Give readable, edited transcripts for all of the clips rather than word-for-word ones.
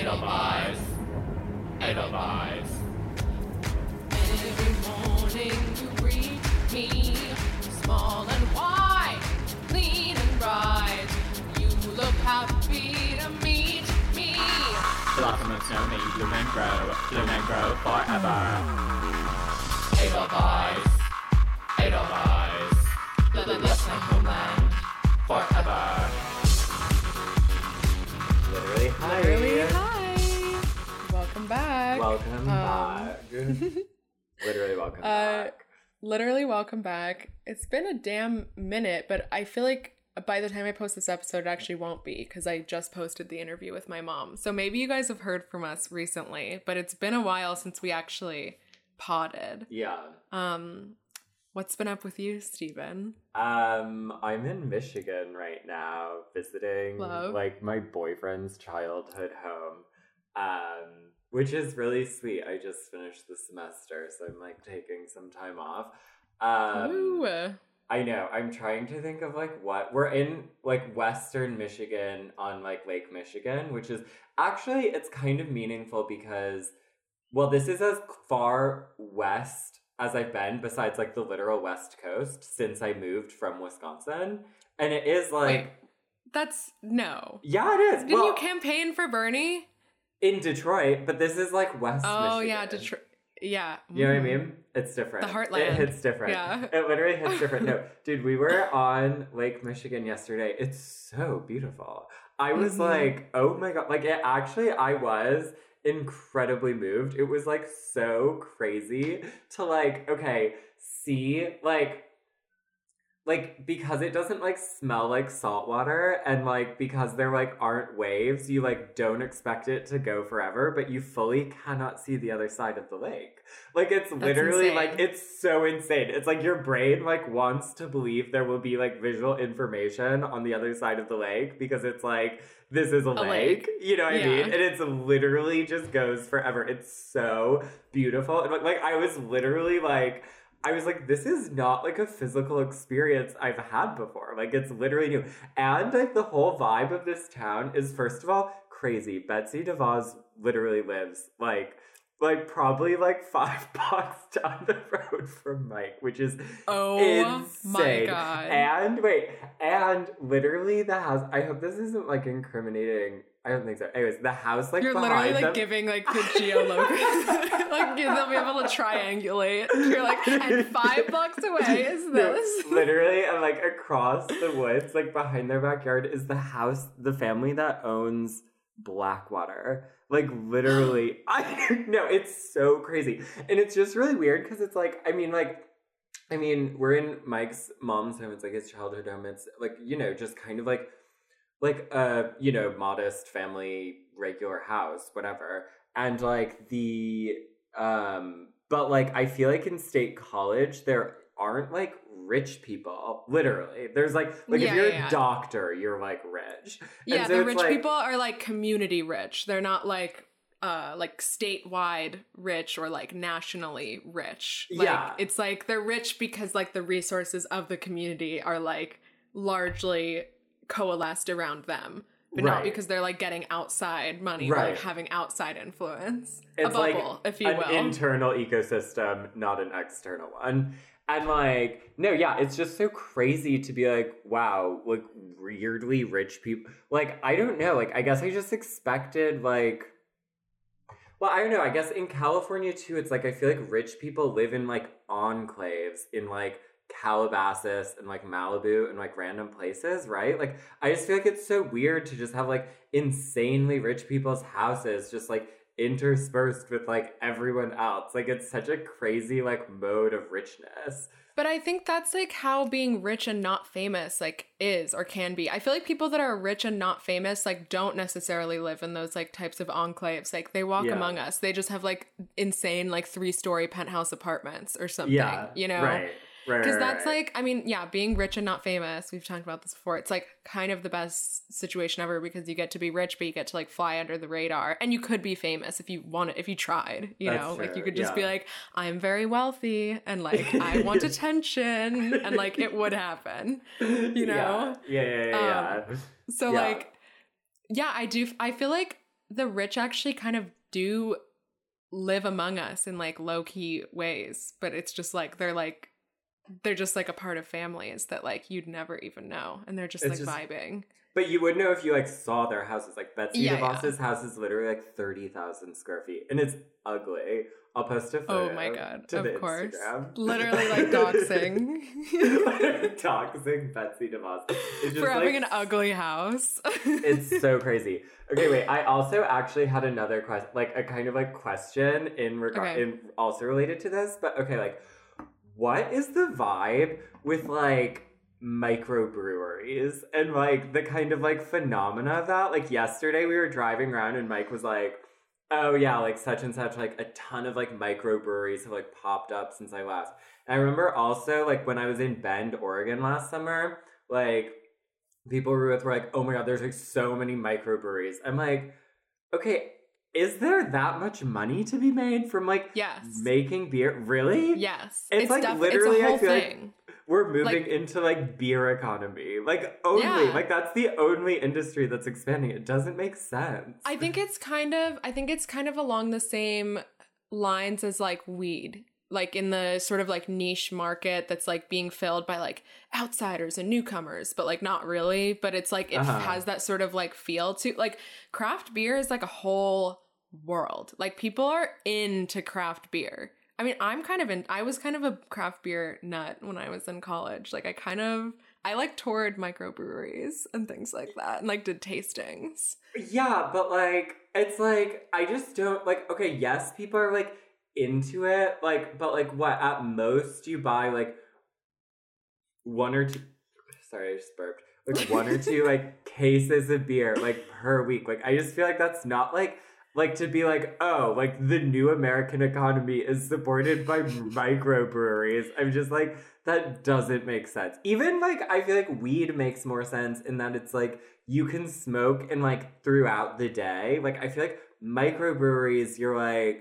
Edelweiss. Edelweiss. Every morning you greet me, small and white, clean and bright. You look happy to meet me. Blossom of snow, may you bloom and grow forever. Edelweiss. Edelweiss. Bless my homeland forever. Literally, hi. Literally, hi. Welcome back. Welcome back. Literally, welcome back. Literally, welcome back. It's been a damn minute, but I feel like by the time I post this episode, it actually won't be because I just posted the interview with my mom. So maybe you guys have heard from us recently, but it's been a while since we actually podded. Yeah. What's been up with you, Steven? I'm in Michigan right now visiting Love. like my boyfriend's childhood home. Which is really sweet. I just finished the semester, so I'm like taking some time off. Ooh. I know. I'm trying to think of like what we're in like Western Michigan on like Lake Michigan, which is actually it's kind of meaningful because well, this is as far west as I've been besides like the literal West Coast since I moved from Wisconsin. And it is like Wait, that's no. yeah, it is. Didn't you campaign for Bernie? In Detroit, but this is like West Oh, Michigan. yeah, Detroit. Yeah. You know what I mean? It's different. The heartland. It hits different. Yeah. It literally hits different. No, dude, we were on Lake Michigan yesterday. It's so beautiful. I was like, oh my God. Like, it actually, I was incredibly moved. It was like so crazy to like, okay, see, like, because it doesn't like smell like salt water and like because there like aren't waves, you like don't expect it to go forever, but you fully cannot see the other side of the lake. Like it's literally like it's so insane. It's like your brain like wants to believe there will be like visual information on the other side of the lake because it's like this is a lake. You know what I mean? And it's literally just goes forever. It's so beautiful. And like I was literally like I was like, this is not like a physical experience I've had before. Like, it's literally new. And like the whole vibe of this town is, first of all, crazy. Betsy DeVos literally lives like probably like 5 blocks down the road from Mike, which is insane. My God. And literally the house, I hope this isn't like incriminating. I don't think so. Anyways, the house like you're behind literally like them, giving like the geolocation. Like they'll be able to triangulate. You're like, and 5 blocks away is this. No, literally, and like across the woods, like behind their backyard is the house, the family that owns Blackwater. Like literally, I know it's so crazy. And it's just really weird because it's like, I mean, we're in Mike's mom's home. It's like his childhood home. It's like, you know, just kind of like a, you know, modest family, regular house, whatever. And like but like I feel like in State College there aren't like rich people. Literally, there's like if you're a doctor, you're like rich. Yeah, and so the rich like, people are like community rich. They're not like statewide rich or like nationally rich. Like, yeah, it's like they're rich because like the resources of the community are like largely coalesced around them. But not because they're like getting outside money or like having outside influence. It's a bubble, like if you will. An internal ecosystem, not an external one. And like, no, yeah, it's just so crazy to be like, wow, like weirdly rich people. Like, I don't know. Like, I guess I just expected like, well, I don't know. I guess in California too, it's like, I feel like rich people live in like enclaves in like Calabasas and like Malibu and like random places, right? Like I just feel like it's so weird to just have like insanely rich people's houses just like interspersed with like everyone else. Like it's such a crazy like mode of richness. But I think that's like how being rich and not famous like is or can be. I feel like people that are rich and not famous like don't necessarily live in those like types of enclaves. Like they walk among us. They just have like insane like 3-story penthouse apartments or something, you know? Right. Because that's like, I mean, yeah, being rich and not famous, we've talked about this before. It's like kind of the best situation ever because you get to be rich, but you get to like fly under the radar. And you could be famous if you wanted, if you tried, you know, like you could just be like, I'm very wealthy and like I want attention and like it would happen, you know? Yeah. So like, yeah, I feel like the rich actually kind of do live among us in like low-key ways, but it's just like they're just like a part of families that like you'd never even know, and they're just It's like just- vibing. But you would know if you like saw their houses. Like Betsy Yeah, DeVos's house is literally like 30,000 square feet, and it's ugly. I'll post a photo. Oh my god, to the of course. Instagram. Literally like doxing. Doxing Betsy DeVos. It's just For having like, an ugly house. It's so crazy. Okay, wait. I also actually had another question, like a kind of like question in regard, Okay. in also related to this. But okay, like, what is the vibe with like microbreweries and like the kind of like phenomena of that? Like yesterday, we were driving around and Mike was like, "Oh yeah, like such and such, like a ton of like microbreweries have like popped up since I left." And I remember also like when I was in Bend, Oregon last summer, like people we were with were like, "Oh my god, there's like so many microbreweries." I'm like, okay, is there that much money to be made from like Yes. making beer? Really? Yes. It's like it's literally, a whole I feel like thing. we're moving Like- into like beer economy. Like only, Yeah. like that's the only industry that's expanding. It doesn't make sense. I think it's kind of along the same lines as like weed. Like in the sort of like niche market that's like being filled by like outsiders and newcomers, but like not really. But it's like it Uh-huh. has that sort of like feel to like craft beer is like a whole world. Like people are into craft beer. I mean, I was kind of a craft beer nut when I was in college. Like I like toured microbreweries and things like that and like did tastings. Yeah, but like it's like I just don't like. Okay, yes, people are like into it, like, but like what? At most, you buy like one or two. Sorry, I just burped. Like one or two like cases of beer like per week. Like I just feel like that's not like to be like, oh, like the new American economy is supported by microbreweries. I'm just like, that doesn't make sense. Even like I feel like weed makes more sense in that it's like you can smoke and like throughout the day. Like I feel like microbreweries, you're like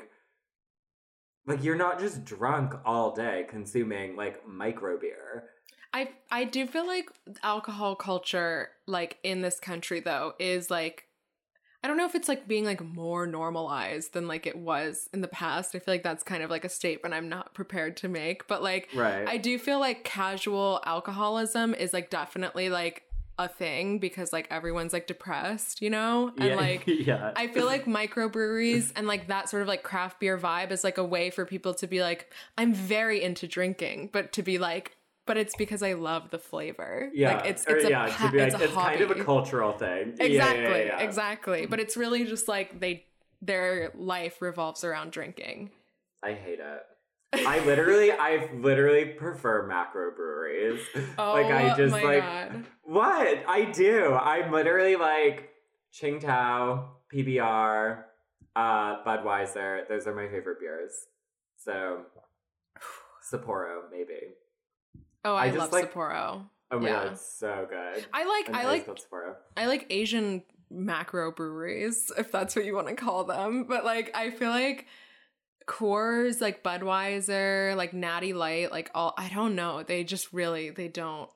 you're not just drunk all day consuming like micro beer. I do feel like alcohol culture like in this country though is like I don't know if it's like being like more normalized than like it was in the past. I feel like that's kind of like a statement I'm not prepared to make, but like Right. I do feel like casual alcoholism is like definitely like a thing because like everyone's like depressed, you know? And Yeah, like yeah. I feel like microbreweries and like that sort of like craft beer vibe is like a way for people to be like, I'm very into drinking, but to be like, but it's because I love the flavor. Yeah, like it's or, a yeah, to be it's like a it's kind of a hobby. cultural thing. Yeah, Exactly, yeah. exactly. But it's really just like their life revolves around drinking. I hate it. I literally prefer macro breweries. Oh like I just my like God. what I do. I'm literally like Qingdao, PBR, Budweiser. Those are my favorite beers. So Sapporo, maybe. Oh, I I just love like- Sapporo. Oh my Yeah. god, it's so good. I like Sapporo. I like Asian macro breweries, if that's what you want to call them. But like I feel like Coors, like Budweiser, like Natty Light, like all I don't know. They just really they don't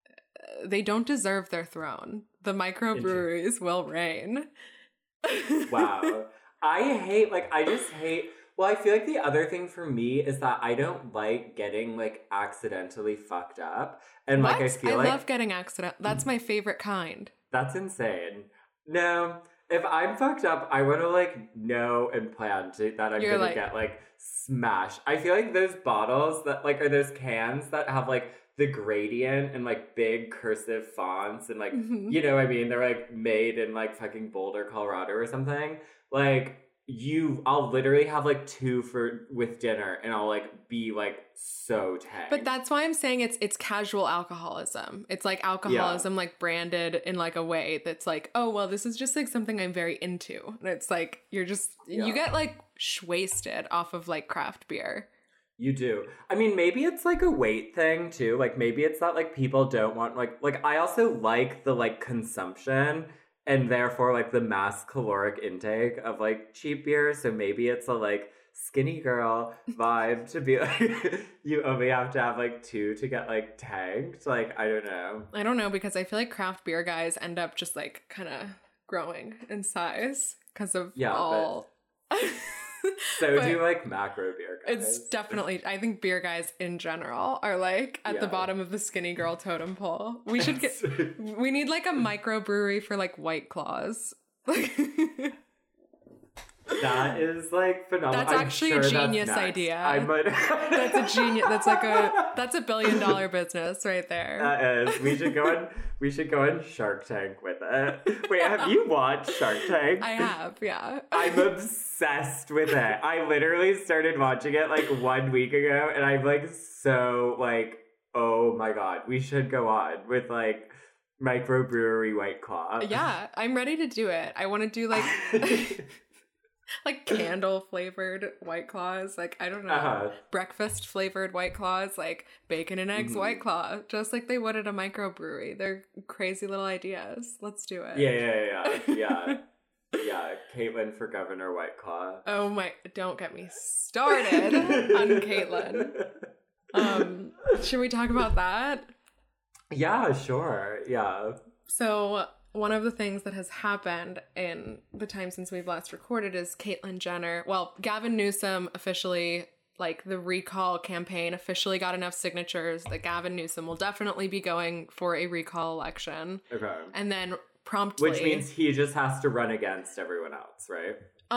deserve their throne. The microbreweries will reign. Wow. I just hate. Well, I feel like the other thing for me is that I don't like getting like accidentally fucked up. And like I What? feel I like love getting accident. That's my favorite kind. that's insane. No, if I'm fucked up, I want to like know and plan that I'm You're gonna like- get like smashed. I feel like those bottles that like are those cans that have like the gradient and like big cursive fonts and like Mhm. you know what I mean? They're like made in like fucking Boulder, Colorado or something. Like I'll literally have like two with dinner and I'll like be like so tanked. But that's why I'm saying it's casual alcoholism. It's like alcoholism like branded in like a way that's like, oh well, this is just like something I'm very into. And it's like you Yeah. get like wasted off of like craft beer. You do. I mean, maybe it's like a weight thing too. Like maybe it's that like people don't want like I also like the like consumption and therefore like the mass caloric intake of like cheap beer. So maybe it's a like skinny girl vibe to be like you only have to have like two to get like tanked. Like I don't know. I don't know because I feel like craft beer guys end up just like kind of growing in size. because of Yeah, all. So But do like macro beer guys. it's definitely, I think beer guys in general are like at the Yeah. bottom of the skinny girl totem pole. We should we need like a microbrewery for like White Claws. That is like phenomenal. That's I'm actually sure a that's genius next. idea. I might. That's a genius. That's $1 billion business right there. That is. We should go on Shark Tank with it. Wait, have you watched Shark Tank? I have, yeah. I'm obsessed with it. I literally started watching it like 1 week ago, and I'm like so like, oh my god, we should go on with like microbrewery White Claw. Yeah, I'm ready to do it. I want to do like like candle flavored White Claws, like I don't know, breakfast flavored White Claws, like bacon and eggs White Claw, just like they would at a microbrewery. They're crazy little ideas. Let's do it. Yeah, Caitlin for governor White Claw. Oh my! Don't get me started on Caitlin. Should we talk about that? Yeah, sure. Yeah. So one of the things that has happened in the time since we've last recorded is Caitlyn Jenner. Well, Gavin Newsom officially, like the recall campaign officially got enough signatures that Gavin Newsom will definitely be going for a recall election. Okay. And then promptly, which means he just has to run against everyone else, right?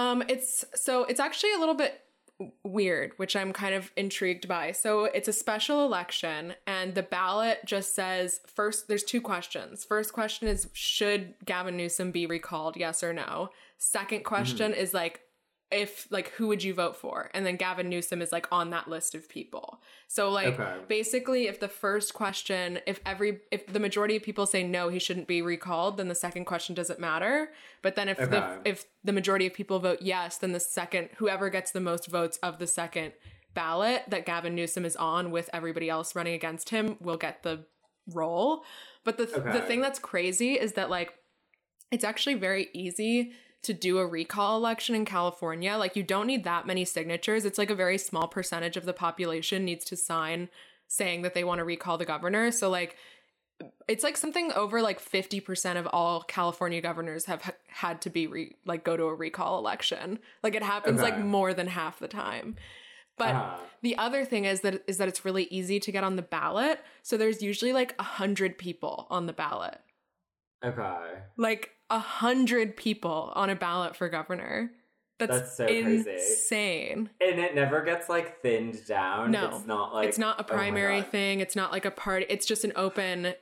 It's actually a little bit weird, which I'm kind of intrigued by. So it's a special election and the ballot just says first, there's 2 questions. First question is, should Gavin Newsom be recalled? Yes or no. Second question is like, if like, who would you vote for? And then Gavin Newsom is like on that list of people. So like basically if the first question, if the majority of people say no, he shouldn't be recalled, then the second question doesn't matter. But then if the majority of people vote yes, then the second, whoever gets the most votes of the second ballot that Gavin Newsom is on with everybody else running against him will get the role. But the thing that's crazy is that like, it's actually very easy to do a recall election in California. Like you don't need that many signatures. It's like a very small percentage of the population needs to sign saying that they want to recall the governor. So like it's like something over like 50% of all California governors have had to be go to a recall election. Like it happens like more than half the time. But the other thing is that it's really easy to get on the ballot. So there's usually like 100 people on the ballot. Okay. Like 100 people on a ballot for governor. That's so insane. Crazy. And it never gets like thinned down. No, it's not like it's not a primary thing. It's not like a party. It's just an open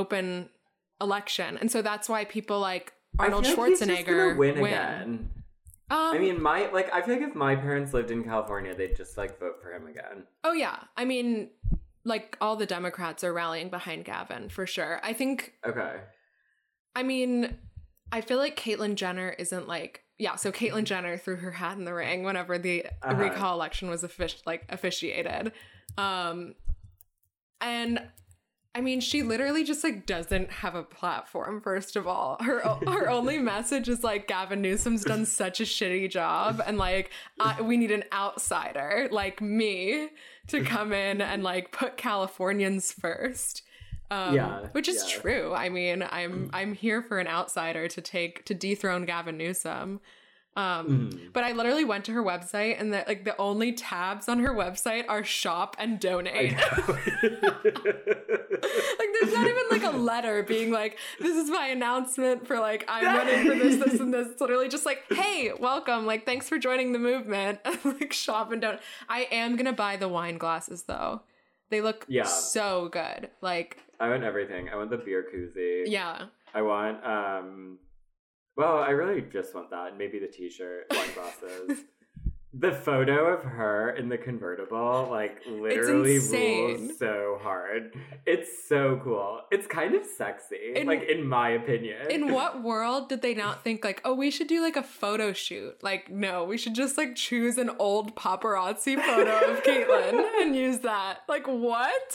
election. And so that's why people like Arnold Schwarzenegger win again. I mean, I feel like if my parents lived in California, they'd just like vote for him again. Oh yeah. I mean, like all the Democrats are rallying behind Gavin for sure. I think. Okay. I mean, I feel like Caitlyn Jenner isn't like, so Caitlyn Jenner threw her hat in the ring whenever the recall election was officiated. And I mean, she literally just like doesn't have a platform, first of all. Her only message is like, Gavin Newsom's done such a shitty job and like, we need an outsider like me to come in and like put Californians first. Which is true. I mean, I'm here for an outsider to dethrone Gavin Newsom. But I literally went to her website and the only tabs on her website are shop and donate. Like there's not even like a letter being like, this is my announcement for like, I'm running for this and this. It's literally just like, hey, welcome. Like, thanks for joining the movement. Like shop and donate. I am going to buy the wine glasses though. They look so good. Like, I want everything. I want the beer koozie. Yeah. I want, well, I really just want that. And maybe the t-shirt, wine glasses. The photo of her in the convertible, like, literally rules so hard. It's so cool. It's kind of sexy, in my opinion. In what world did they not think, like, oh, we should do, like, a photo shoot? Like, no, we should just, like, choose an old paparazzi photo of Caitlyn and use that. Like, what?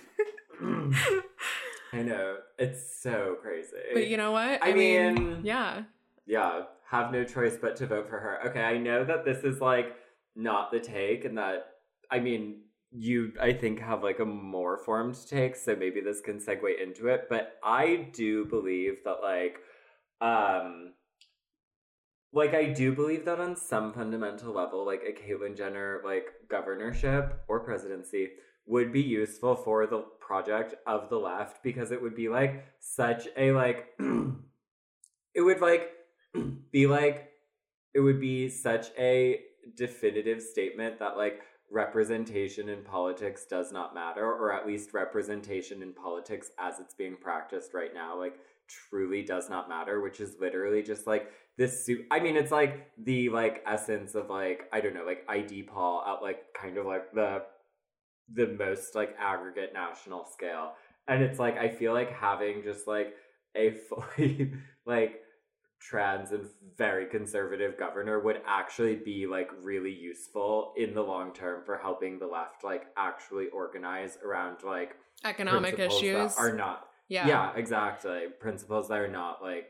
I know. It's so crazy. But you know what? I mean... Yeah. Yeah. Have no choice but to vote for her. Okay, I know that this is, like, not the take and that, I mean, you, I think, have, like, a more formed take, so maybe this can segue into it, but I do believe that, like, like, I do believe that on some fundamental level, like, a Caitlyn Jenner, like, governorship or presidency would be useful for the project of the left, because it would be, like, such a, like, it would, like, be, like, it would be such a definitive statement that, like, representation in politics does not matter, or at least representation in politics as it's being practiced right now, like, truly does not matter, which is literally just, like, this I mean, it's, like, the, like, essence of, like, I don't know, like, ID Paul at, like, kind of, like, the most, like, aggregate national scale. And it's, like, I feel like having just, like, a fully, like, trans and very conservative governor would actually be, like, really useful in the long term for helping the left, like, actually organize around, like, Economic principles issues. that are not. Yeah, exactly. Principles that are not, like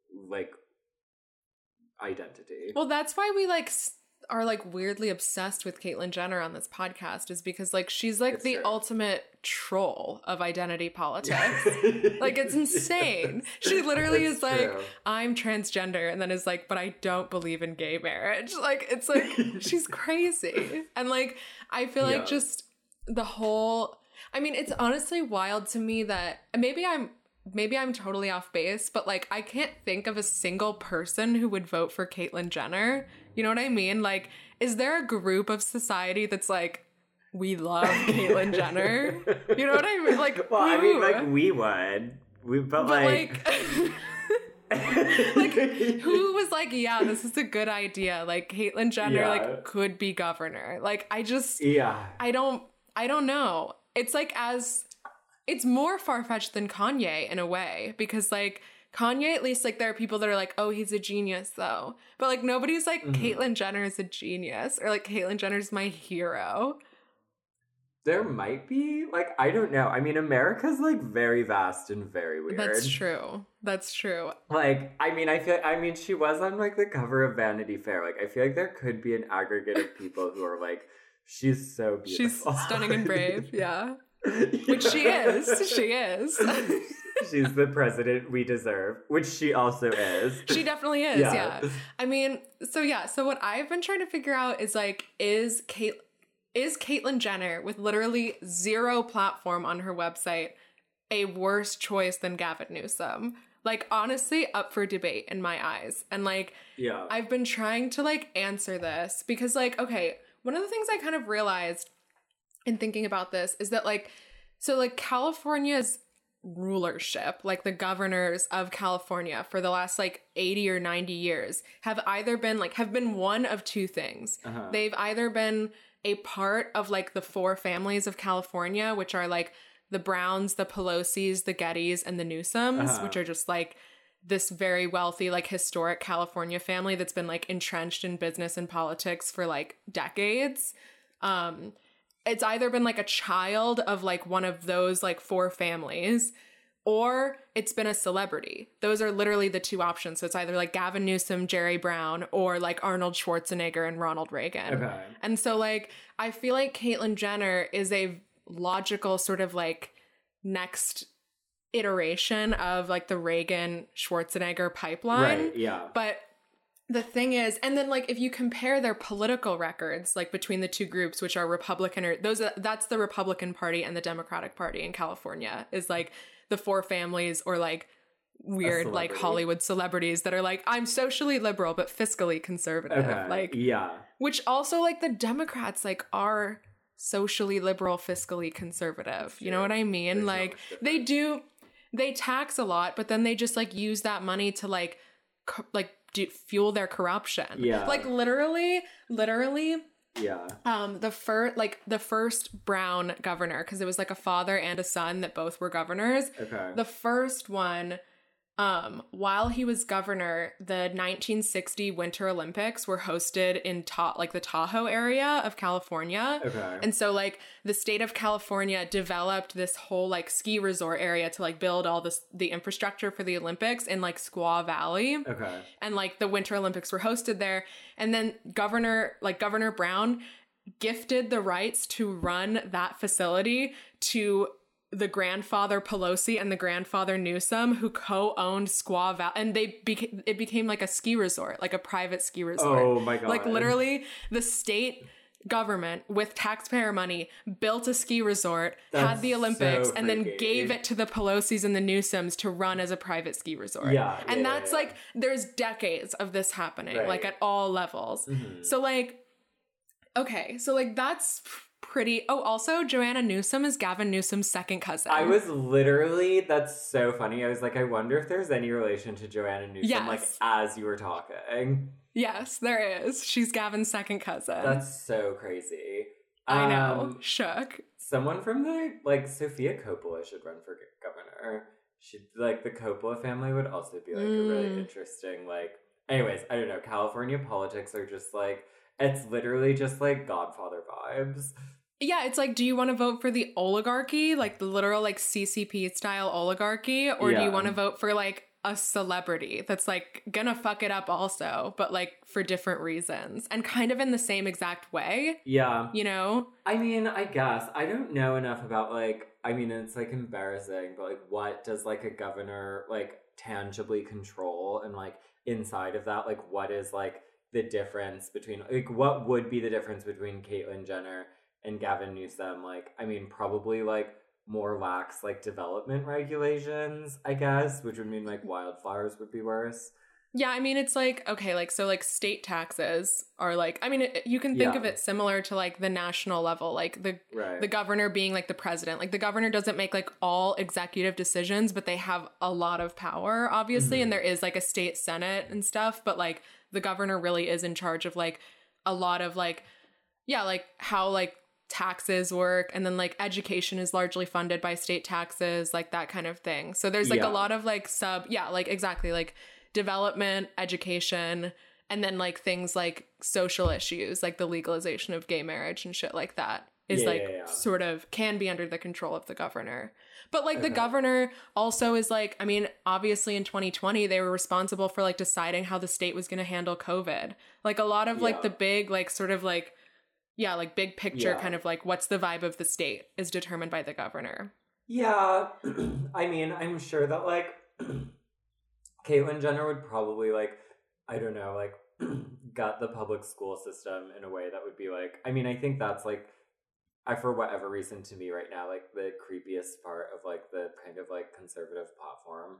identity. Well, that's why we, like, are, like, weirdly obsessed with Caitlyn Jenner on this podcast, is because, like, she's, like, It's the true. ultimate troll of identity politics. Like, it's insane. She literally It's is like, true. I'm transgender, and then is like, but I don't believe in gay marriage. Like, it's like, she's crazy. And, like, I feel Yeah. like just the whole, I mean, it's honestly wild to me that maybe I'm totally off base, but, like, I can't think of a single person who would vote for Caitlyn Jenner. You know what I mean? Like, is there a group of society that's like, we love Caitlyn Jenner? You know what I mean? Like, Well, I mean, who? like, we would. But like like, who was like, yeah, this is a good idea. Like, Caitlyn Jenner, Yeah. like, could be governor. Like, I just, yeah. I don't know. It's like, it's more far-fetched than Kanye in a way, because, like, Kanye, at least, like, there are people that are like, oh, he's a genius, though. But, like, nobody's like, Caitlyn Jenner is a genius, or, like, Caitlyn Jenner's my hero. There might be, like, I don't know. I mean, America's, like, very vast and very weird. That's true. Like, I mean, she was on, like, the cover of Vanity Fair. Like, I feel like there could be an aggregate of people who are like, she's so beautiful. She's stunning and brave, yeah. Which she is. She is. She's the president we deserve, which she also is. She definitely is, Yeah. yeah. I mean, so what I've been trying to figure out is, like, is Caitlyn Jenner, with literally zero platform on her website, a worse choice than Gavin Newsom? Like, honestly, up for debate in my eyes. And, like, Yeah. I've been trying to, like, answer this because, like, okay, one of the things I kind of realized in thinking about this is that, like, so, like, California's rulership, like, the governors of California for the last, like, 80 or 90 years have been one of two things. Uh-huh. They've either been a part of, like, the four families of California, which are, like, the Browns, the Pelosi's, the Gettys, and the Newsoms, Uh-huh. which are just, like, this very wealthy, like, historic California family that's been, like, entrenched in business and politics for, like, decades. It's either been, like, a child of, like, one of those, like, four families, or it's been a celebrity. Those are literally the two options. So it's either, like, Gavin Newsom, Jerry Brown, or, like, Arnold Schwarzenegger and Ronald Reagan. Okay. And so, like, I feel like Caitlyn Jenner is a logical sort of, like, next iteration of, like, the Reagan-Schwarzenegger pipeline. Right, yeah. But the thing is, and then, like, if you compare their political records, like, between the two groups, which are Republican, or that's the Republican Party and the Democratic Party in California, is, like, the four families, or, like, weird, like, celebrity. Hollywood celebrities that are like, I'm socially liberal but fiscally conservative. Okay. Like, yeah. which also, like, the Democrats, like, are socially liberal, fiscally conservative. You know what I mean? There's not Like, much they tax a lot, but then they just, like, use that money to, like, fuel their corruption. Yeah. Like, literally, Yeah. the first brown governor, because it was, like, a father and a son that both were governors. Okay. The first one, while he was governor, the 1960 Winter Olympics were hosted in the Tahoe area of California. Okay. And so, like, the state of California developed this whole, like, ski resort area to, like, build all the infrastructure for the Olympics in, like, Squaw Valley. Okay. And, like, the Winter Olympics were hosted there. And then Governor Brown gifted the rights to run that facility to the grandfather Pelosi and the grandfather Newsom, who co-owned Squaw Valley, and it became like a ski resort, like a private ski resort. Oh my God. Like literally the state government with taxpayer money built a ski resort, had the Olympics, and then gave it to the Pelosi's and the Newsoms to run as a private ski resort. And that's like, there's decades of this happening, like at all levels. So like, okay, so like that's pretty. Oh, also Joanna Newsom is Gavin Newsom's second cousin. I was literally, that's so funny. I was like, I wonder if there's any relation to Joanna Newsom, like as you were talking. Yes, there is. She's Gavin's second cousin. That's so crazy. I know. Shook. Someone from the, Sophia Coppola should run for governor. The Coppola family would also be, a really interesting, anyways, I don't know. California politics are just, it's literally just, Godfather vibes. Yeah, it's like, do you want to vote for the oligarchy? Like, the literal, CCP-style oligarchy? Or do you want to vote for, a celebrity that's gonna fuck it up also, but for different reasons and kind of in the same exact way? Yeah. You know? I mean, I guess. I don't know enough about it's embarrassing, but what does a governor tangibly control, and inside of that, what is the difference between what would be the difference between Caitlyn Jenner and Gavin Newsom? Probably more lax development regulations, I guess, which would mean wildflowers would be worse. Yeah, it's okay, so state taxes are you can think of it similar to the national level, the governor being the president. The governor doesn't make all executive decisions, but they have a lot of power, obviously, and there is a state senate and stuff, but the governor really is in charge of a lot of how taxes work, and then education is largely funded by state taxes, that kind of thing. So there's a lot of exactly development, education, and then things social issues, the legalization of gay marriage and shit like that is sort of can be under the control of the governor. But the governor also is obviously in 2020 they were responsible for deciding how the state was going to handle COVID. A lot of the big sort of big picture kind of what's the vibe of the state is determined by the governor. Yeah. I'm sure that Caitlyn Jenner would probably I don't know, gut the public school system in a way that would be I think that's for whatever reason to me right now, the creepiest part of the kind of conservative platform.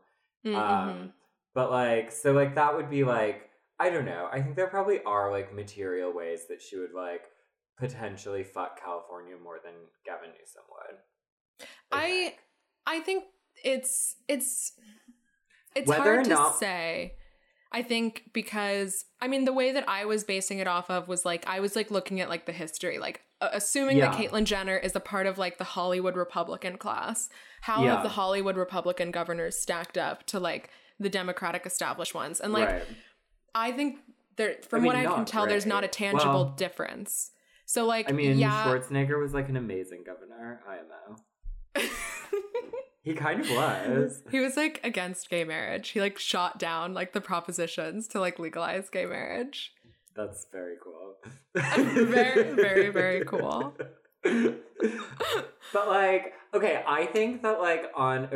But so that would be I don't know. I think there probably are material ways that she would potentially fuck California more than Gavin Newsom would. I think it's whether hard or to not say. I think because the way that I was basing it off of was I was looking at the history, assuming that Caitlyn Jenner is a part of the Hollywood Republican class. How have the Hollywood Republican governors stacked up to the Democratic established ones? And I think there, from what I can tell, there's not a tangible difference. So Schwarzenegger was an amazing governor, IMO. He kind of was. He was against gay marriage. He shot down the propositions to legalize gay marriage. That's very cool. Very, very, very cool. But okay, I think that on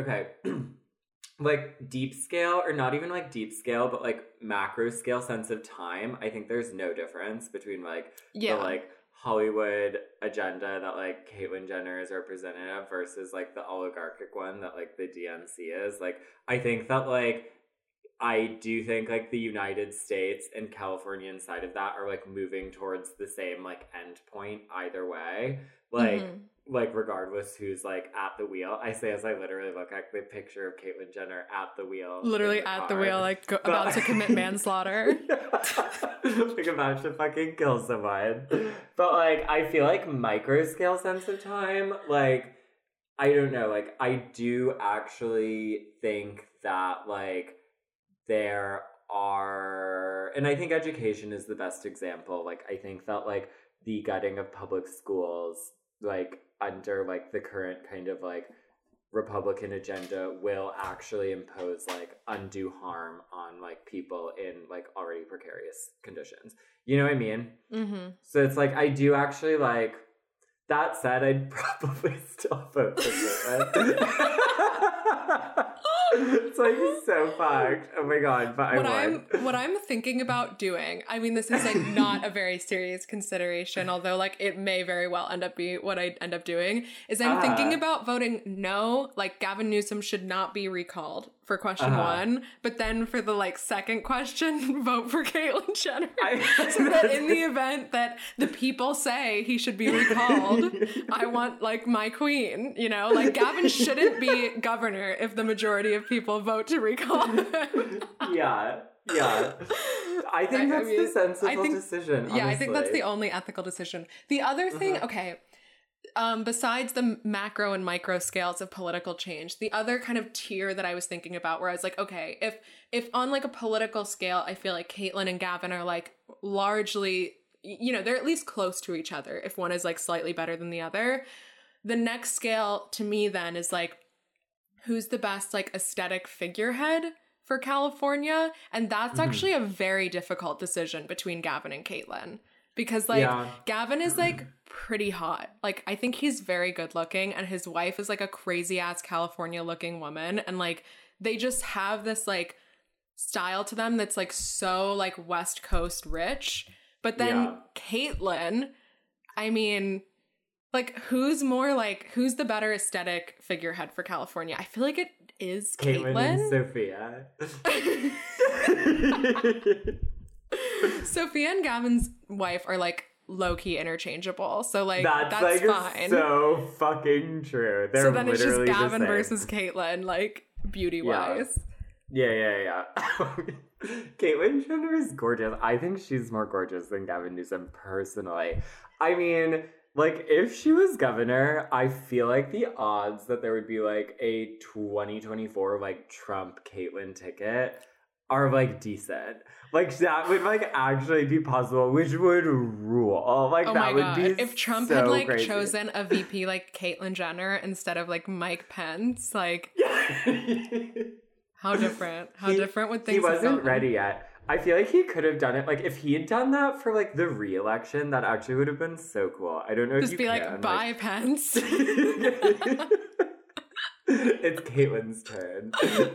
deep scale, or not even deep scale, but macro scale sense of time, I think there's no difference between the Hollywood agenda that Caitlyn Jenner is representative versus the oligarchic one that the DNC is. I think that I do think the United States and California inside of that are moving towards the same end point either way. Regardless who's at the wheel. I say as I literally look at the picture of Caitlyn Jenner at the wheel. Literally at the wheel, about to commit manslaughter. About to fucking kill someone. But I feel micro scale sense of time, I don't know, I do actually think that there are, and I think education is the best example. I think that the gutting of public schools under the current kind of Republican agenda will actually impose undue harm on people in already precarious conditions. You know what I mean? Mm-hmm. So it's I do actually That said, I'd probably still vote for Caitlyn. It's like so fucked. Oh my god, but what I'm thinking about doing, I mean, this is like not a very serious consideration, although like it may very well end up be what I end up doing, is I'm thinking about voting no, like Gavin Newsom should not be recalled for question one, but then for the like second question, vote for Caitlyn Jenner. So that in the event that the people say he should be recalled, I want like my queen, you know, like Gavin shouldn't be governor if the majority of people vote to recall him. Yeah. I think that's the sensible decision. Honestly. Yeah, I think that's the only ethical decision. The other thing, okay, besides the macro and micro scales of political change, the other kind of tier that I was thinking about where I was like, okay, if on like a political scale, I feel like Caitlyn and Gavin are like largely, you know, they're at least close to each other if one is like slightly better than the other. The next scale to me then is like, who's the best like aesthetic figurehead for California? And that's actually a very difficult decision between Gavin and Caitlyn. Because like Gavin is like pretty hot. Like I think he's very good looking and his wife is like a crazy ass California looking woman. And like they just have this like style to them that's like so like West Coast rich. But then Caitlyn, I mean, like who's the better aesthetic figurehead for California? I feel like it is Caitlyn. And Sophia. Sophia and Gavin's wife are like low-key interchangeable, so like that's like fine. So fucking true. They're so then it's just literally Gavin versus Caitlyn, like beauty-wise. Yeah. Caitlyn Jenner is gorgeous. I think she's more gorgeous than Gavin Newsom personally. I mean, like if she was governor, I feel like the odds that there would be like a 2024 like Trump Caitlyn ticket are like decent. Like that would like actually be possible, which would rule. Like that would be if Trump so had like crazy. chosen a VP like Caitlyn Jenner instead of like Mike Pence, like how different would things He have wasn't gone? ready yet. I feel like he could have done it. Like if he had done that for like the re-election, that actually would have been so cool. I don't know Just if be you like, bye Pence. It's Caitlyn's turn.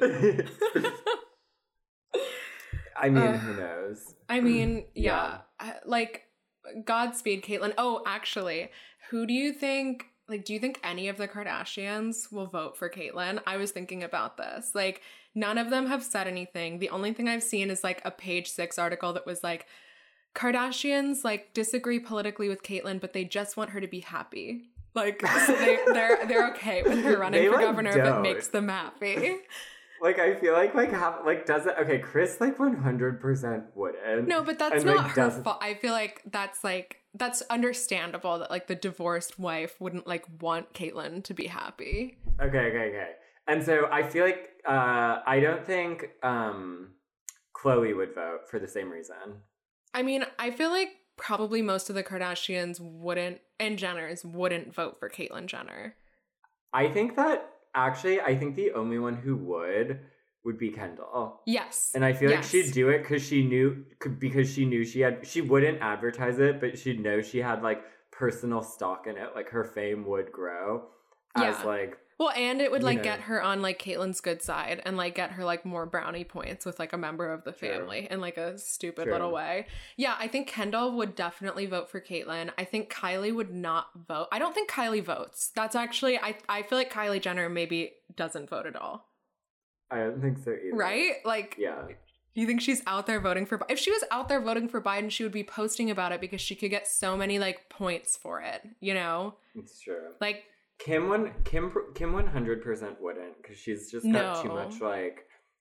I mean, who knows? I mean, yeah. Like, Godspeed, Caitlyn. Oh, actually, who do you think, like, do you think any of the Kardashians will vote for Caitlyn? I was thinking about this. Like, none of them have said anything. The only thing I've seen is, like, a Page 6 article that was, like, Kardashians, like, disagree politically with Caitlyn, but they just want her to be happy. Like, so they're okay with her running for governor if it makes them happy. Like, I feel like, does it? Okay, Chris, like, 100% wouldn't. No, but that's not her fault. I feel like that's understandable that, like, the divorced wife wouldn't, like, want Caitlyn to be happy. Okay. And so I feel like, I don't think, Khloe would vote for the same reason. I mean, I feel like probably most of the Kardashians and Jenners wouldn't vote for Caitlyn Jenner. I think the only one who would be Kendall. Yes. And I feel like she'd do it because she knew she wouldn't advertise it, but she'd know she had like personal stock in it. Like her fame would grow as like. Well, and it would like get her on like Caitlyn's good side and like get her like more brownie points with like a member of the family in like a stupid little way. Yeah, I think Kendall would definitely vote for Caitlyn. I think Kylie would not vote. I don't think Kylie votes. That's actually, I feel like Kylie Jenner maybe doesn't vote at all. I don't think so either. Right? Like, yeah. Do you think she's out there voting for Biden? If she was out there voting for Biden, she would be posting about it because she could get so many like points for it, you know? It's true. Like, Kim 100% wouldn't because she's just got too much like,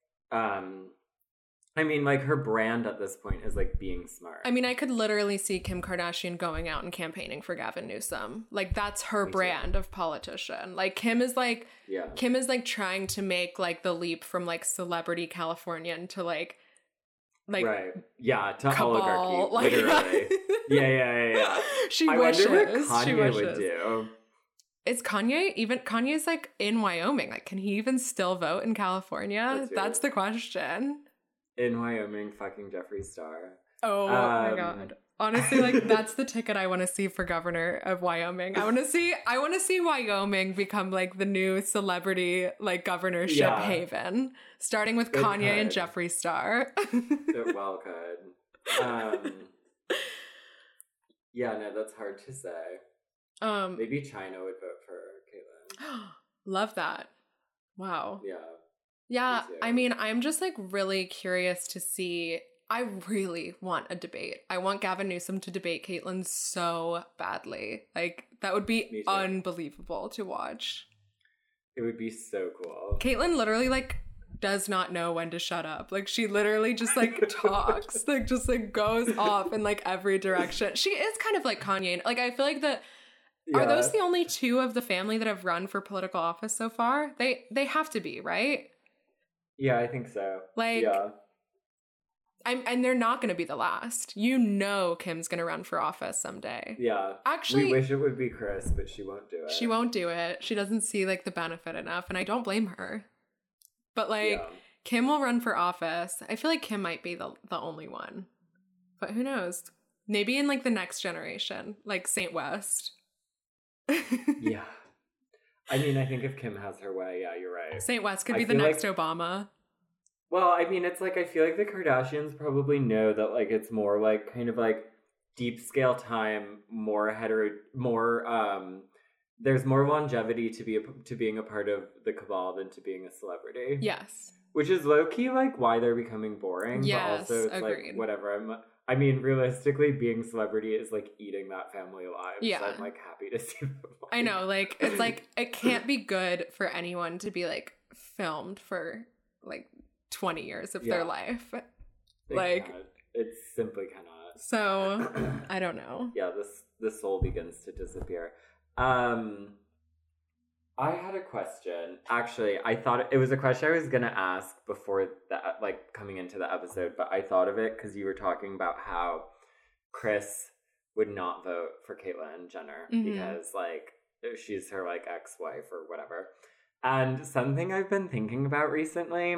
I mean, like her brand at this point is like being smart. I mean, I could literally see Kim Kardashian going out and campaigning for Gavin Newsom. Like that's her brand of politician. Like Kim is like trying to make like the leap from like celebrity Californian to like right. Yeah, to cabal, oligarchy. like, literally. Yeah. I wonder what Kanye would do. Is Kanye's like in Wyoming? Like, can he even still vote in California? That's the question. in Wyoming fucking Jeffree Star. Oh my god. Honestly, like that's the ticket I want to see for governor of Wyoming. I want to see Wyoming become like the new celebrity like governorship haven, starting with Kanye and Jeffree Star. It well could. Yeah, no, that's hard to say. Maybe China would vote for Caitlyn. Love that. Wow. Yeah. Yeah, I mean, I'm just like really curious to see. I really want a debate. I want Gavin Newsom to debate Caitlyn so badly. Like, that would be unbelievable to watch. It would be so cool. Caitlyn literally, like, does not know when to shut up. Like, she literally just, like, talks. Like, just, like, goes off in, like, every direction. She is kind of like Kanye. Like, I feel like that... Yeah. Are those the only two of the family that have run for political office so far? They have to be, right? Yeah, I think so. Like... Yeah. And they're not going to be the last. You know Kim's going to run for office someday. Yeah. Actually... We wish it would be Chris, but she won't do it. She won't do it. She doesn't see, like, the benefit enough, and I don't blame her. But, like, Kim will run for office. I feel like Kim might be the only one. But who knows? Maybe in, like, the next generation. Like, Saint West. Yeah. I mean, I think if Kim has her way, yeah, you're right. Saint West could be the next Obama. Well, I mean, it's like, I feel like the Kardashians probably know that, like, it's more, like, kind of, like, deep scale time, there's more longevity to being a part of the cabal than to being a celebrity. Yes. Which is low-key, like, why they're becoming boring. Yes, but also it's, agreed. Like, whatever. I mean, realistically, being celebrity is, like, eating that family alive. Yeah. So I'm, like, happy to see them. I know, like, it's, like, it can't be good for anyone to be, like, filmed for, like, 20 years of their life. It simply cannot. So I don't know. Yeah, the soul begins to disappear. I had a question. Actually, I thought it was a question I was gonna ask before that, like, coming into the episode, but I thought of it because you were talking about how Chris would not vote for Caitlyn Jenner because, like, she's her, like, ex-wife or whatever. And something I've been thinking about recently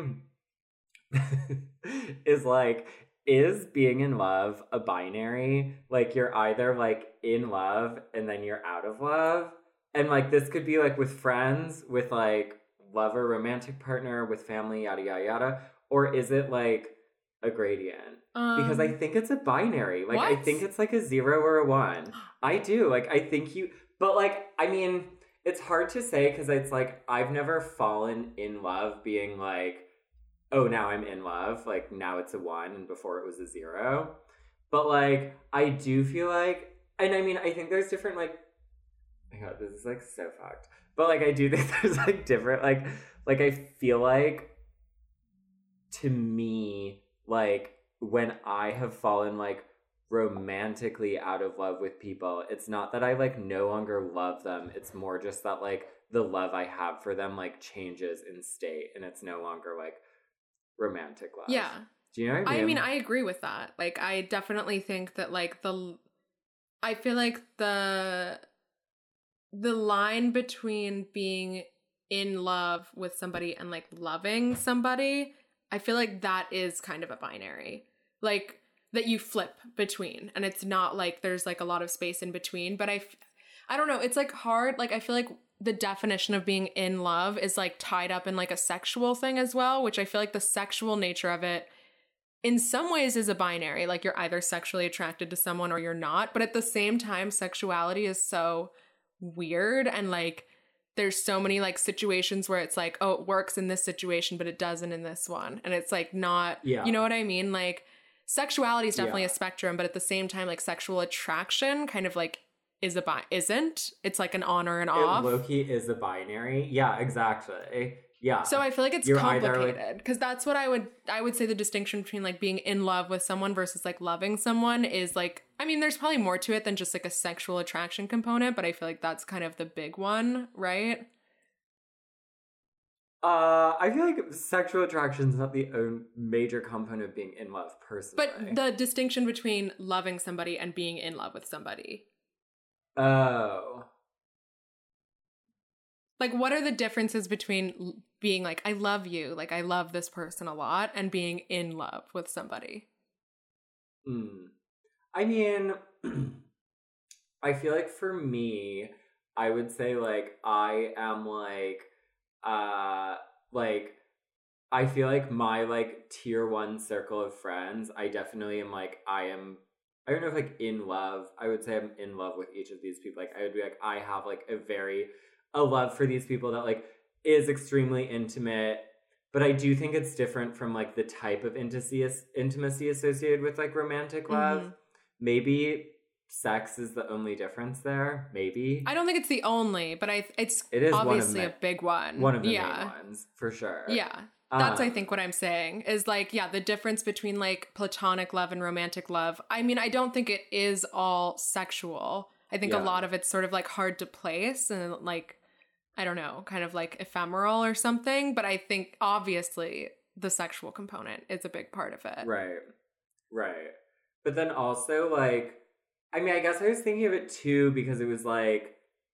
is, like, is being in love a binary? Like, you're either, like, in love and then you're out of love. And, like, this could be, like, with friends, with, like, lover, romantic partner, with family, yada, yada, yada. Or is it, like, a gradient? Because I think it's a binary. Like, what? I think it's, like, a 0 or a 1. I do. Like, I think you... But, like, I mean, it's hard to say because it's, like, I've never fallen in love being, like, oh, now I'm in love. Like, now it's a 1 and before it was a 0. But, like, I do feel like... And, I mean, I think there's different, like... Oh my god, this is, like, so fucked. But, like, I do think there's, like, different... Like, I feel like, to me, like, when I have fallen, like, romantically out of love with people, it's not that I, like, no longer love them. It's more just that, like, the love I have for them, like, changes in state. And it's no longer, like, romantic love. Yeah. Do you know what I mean? I mean, I agree with that. Like, I definitely think that, like, I feel like the line between being in love with somebody and, like, loving somebody, I feel like that is kind of a binary. Like, that you flip between. And it's not like there's, like, a lot of space in between. But I don't know. It's, like, hard. Like, I feel like the definition of being in love is, like, tied up in, like, a sexual thing as well, which I feel like the sexual nature of it in some ways is a binary. Like, you're either sexually attracted to someone or you're not. But at the same time, sexuality is so weird. And, like, there's so many, like, situations where it's like, oh, it works in this situation, but it doesn't in this one. And it's, like, not, you know what I mean? Like, sexuality is definitely a spectrum, but at the same time, like, sexual attraction kind of, like, isn't. It's like an on or an off. Low-key is a binary. Yeah, exactly. Yeah. So I feel like it's complicated because that's what I would say the distinction between, like, being in love with someone versus, like, loving someone is, like, I mean, there's probably more to it than just, like, a sexual attraction component, but I feel like that's kind of the big one, right? I feel like sexual attraction is not the major component of being in love, personally. But the distinction between loving somebody and being in love with somebody. Oh. Like, what are the differences between being like, I love you, like, I love this person a lot, and being in love with somebody? I mean, I feel like for me, I would say, like, I am, like, I feel like my, like, tier 1 circle of friends, I definitely am, like, I don't know if, like, in love. I would say I'm in love with each of these people. Like, I would be like, I have, like, a love for these people that, like, is extremely intimate. But I do think it's different from, like, the type of intimacy associated with, like, romantic love. Mm-hmm. Maybe sex is the only difference there. Maybe. I don't think it's the only, but it is obviously a big one. One of the main ones, for sure. Yeah. That's, I think, what I'm saying is, like, yeah, the difference between, like, platonic love and romantic love. I mean, I don't think it is all sexual. I think a lot of it's sort of, like, hard to place and, like, I don't know, kind of, like, ephemeral or something. But I think, obviously, the sexual component is a big part of it. Right. But then also, like, I mean, I guess I was thinking of it, too, because it was, like,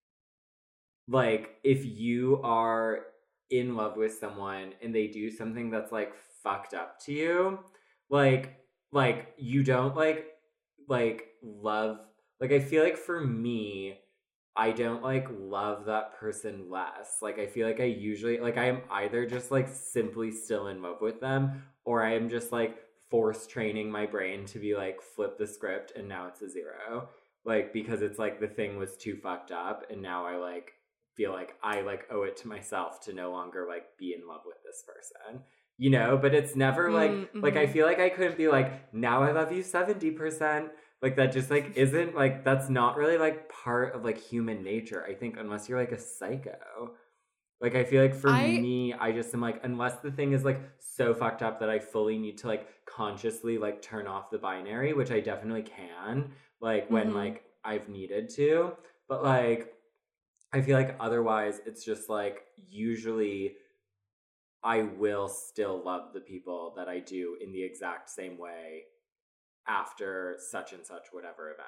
if you are in love with someone and they do something that's, like, fucked up to you, like you don't like love, like, I feel like for me, I don't, like, love that person less. Like, I feel like I usually, like, I am either just, like, simply still in love with them, or I am just, like, force training my brain to be like, flip the script and now it's a 0. Like, because it's like the thing was too fucked up and now I, like, feel like I, like, owe it to myself to no longer, like, be in love with this person, you know? But it's never like, like, I feel like I couldn't be like, now I love you 70%. Like, that just, like, isn't, like, that's not really, like, part of, like, human nature, I think, unless you're, like, a psycho. Like, I feel like for me, I just am, like, unless the thing is, like, so fucked up that I fully need to, like, consciously, like, turn off the binary, which I definitely can, like, when, like, I've needed to. But, like, I feel like otherwise it's just, like, usually I will still love the people that I do in the exact same way after such and such whatever event.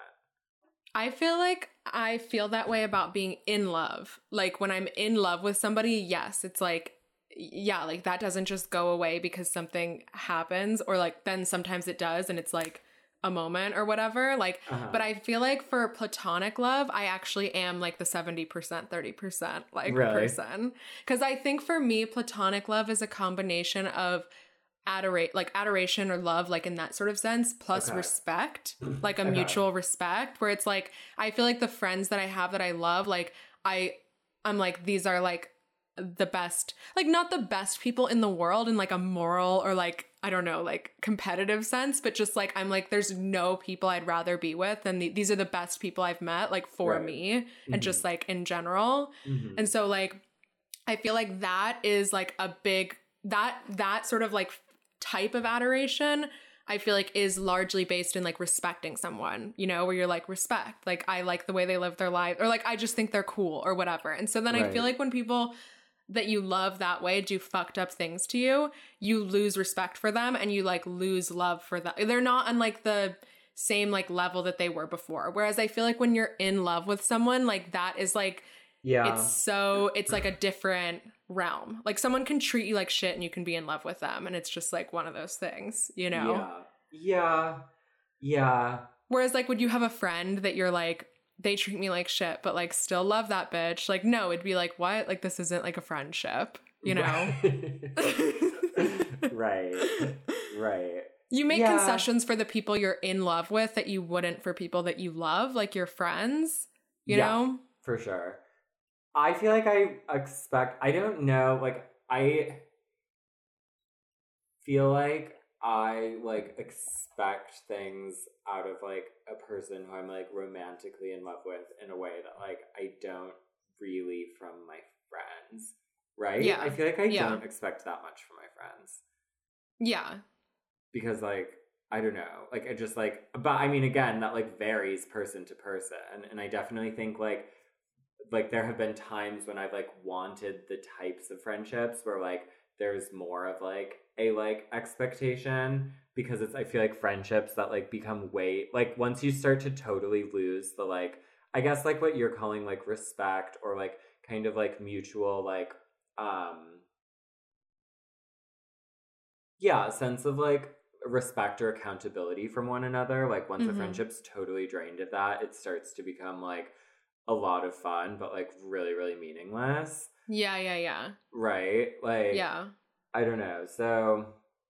I feel like I feel that way about being in love. Like, when I'm in love with somebody, yes, it's like, yeah, like, that doesn't just go away because something happens, or, like, then sometimes it does and it's, like, a moment or whatever. Like, but I feel like for platonic love, I actually am, like, the 70%, 30%, like, person. Because I think for me, platonic love is a combination of adoration or love, like, in that sort of sense, plus respect, like a mutual respect, where it's like, I feel like the friends that I have that I love, like, I'm like, these are, like, the best, like, not the best people in the world in, like, a moral or, like, I don't know, like, competitive sense, but just, like, I'm like, there's no people I'd rather be with, and these are the best people I've met, like, for me, and just, like, in general. And so, like, I feel like that is, like, a big, that sort of, like, type of adoration, I feel like, is largely based in, like, respecting someone, you know, where you're like, respect, like, I like the way they live their life, or, like, I just think they're cool or whatever. And so then I feel like when people that you love that way do fucked up things to you, you lose respect for them and you, like, lose love for them. They're not on, like, the same, like, level that they were before. Whereas I feel like when you're in love with someone, like, that is, like, it's like a different realm. Like, someone can treat you like shit and you can be in love with them, and it's just, like, one of those things, you know? Yeah. Whereas, like, would you have a friend that you're like, they treat me like shit, but, like, still love that bitch? Like, no, it'd be like, what? Like, this isn't, like, a friendship, you know? Right. You make concessions for the people you're in love with that you wouldn't for people that you love, like your friends, you know? For sure. I feel like I don't know, like, I feel like I, like, expect things out of, like, a person who I'm, like, romantically in love with in a way that, like, I don't really from my friends, right? Yeah. I feel like I don't expect that much from my friends. Yeah. Because, like, I don't know, like, it just, like, but I mean, again, that, like, varies person to person, and I definitely think, like, there have been times when I've, like, wanted the types of friendships where, like, there's more of, like, a, like, expectation, because it's, I feel like friendships that, like, become like, once you start to totally lose the, like, I guess, like, what you're calling, like, respect, or, like, kind of like mutual like sense of like respect or accountability from one another. Like once a friendship's totally drained of that, it starts to become like a lot of fun, but like really, really meaningless. Yeah. Right? Like, Yeah. I don't know. So,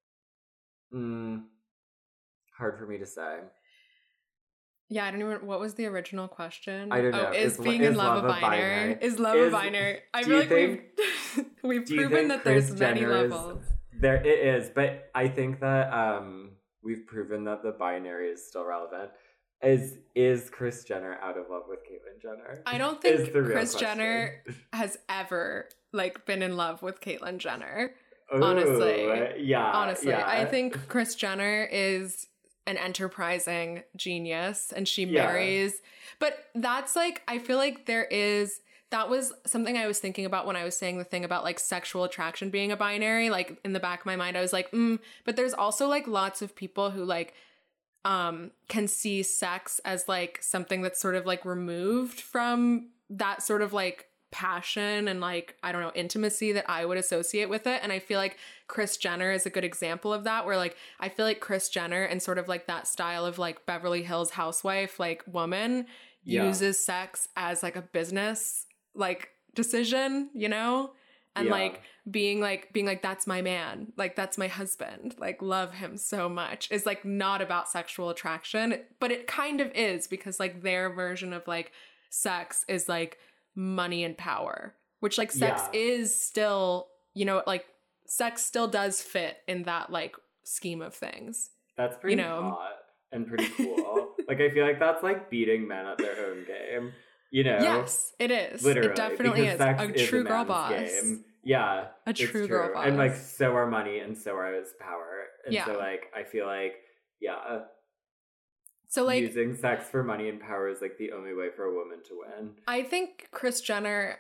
hard for me to say. Yeah, I don't even. What was the original question? I don't know. Oh, is being in love a binary? Is love a binary? I feel like we've proven that there's many levels. There it is, but I think that we've proven that the binary is still relevant. Is Kris Jenner out of love with Caitlyn Jenner? I don't think Kris Jenner has ever like been in love with Caitlyn Jenner. Ooh, honestly, yeah. I think Kris Jenner is an enterprising genius, and she marries. But that's like, I feel like that was something I was thinking about when I was saying the thing about like sexual attraction being a binary. Like in the back of my mind, I was like, but there's also like lots of people who like can see sex as like something that's sort of like removed from that sort of like passion and like, I don't know, intimacy that I would associate with it. And I feel like Kris Jenner is a good example of that, where like I feel like Kris Jenner and sort of like that style of like Beverly Hills housewife like woman uses sex as like a business like decision, you know? And like being like that's my man, like that's my husband, like love him so much, is like not about sexual attraction, but it kind of is, because like their version of like sex is like money and power, which like sex is still, you know, like sex still does fit in that like scheme of things. That's pretty hot and pretty cool. Like I feel like that's like beating men at their own game. You know? Yes, it is. Literally. It definitely is. A true girl boss. Game. Yeah. A true girl boss. And like so are money and so are his power. And so like I feel like, so like using sex for money and power is like the only way for a woman to win. I think Kris Jenner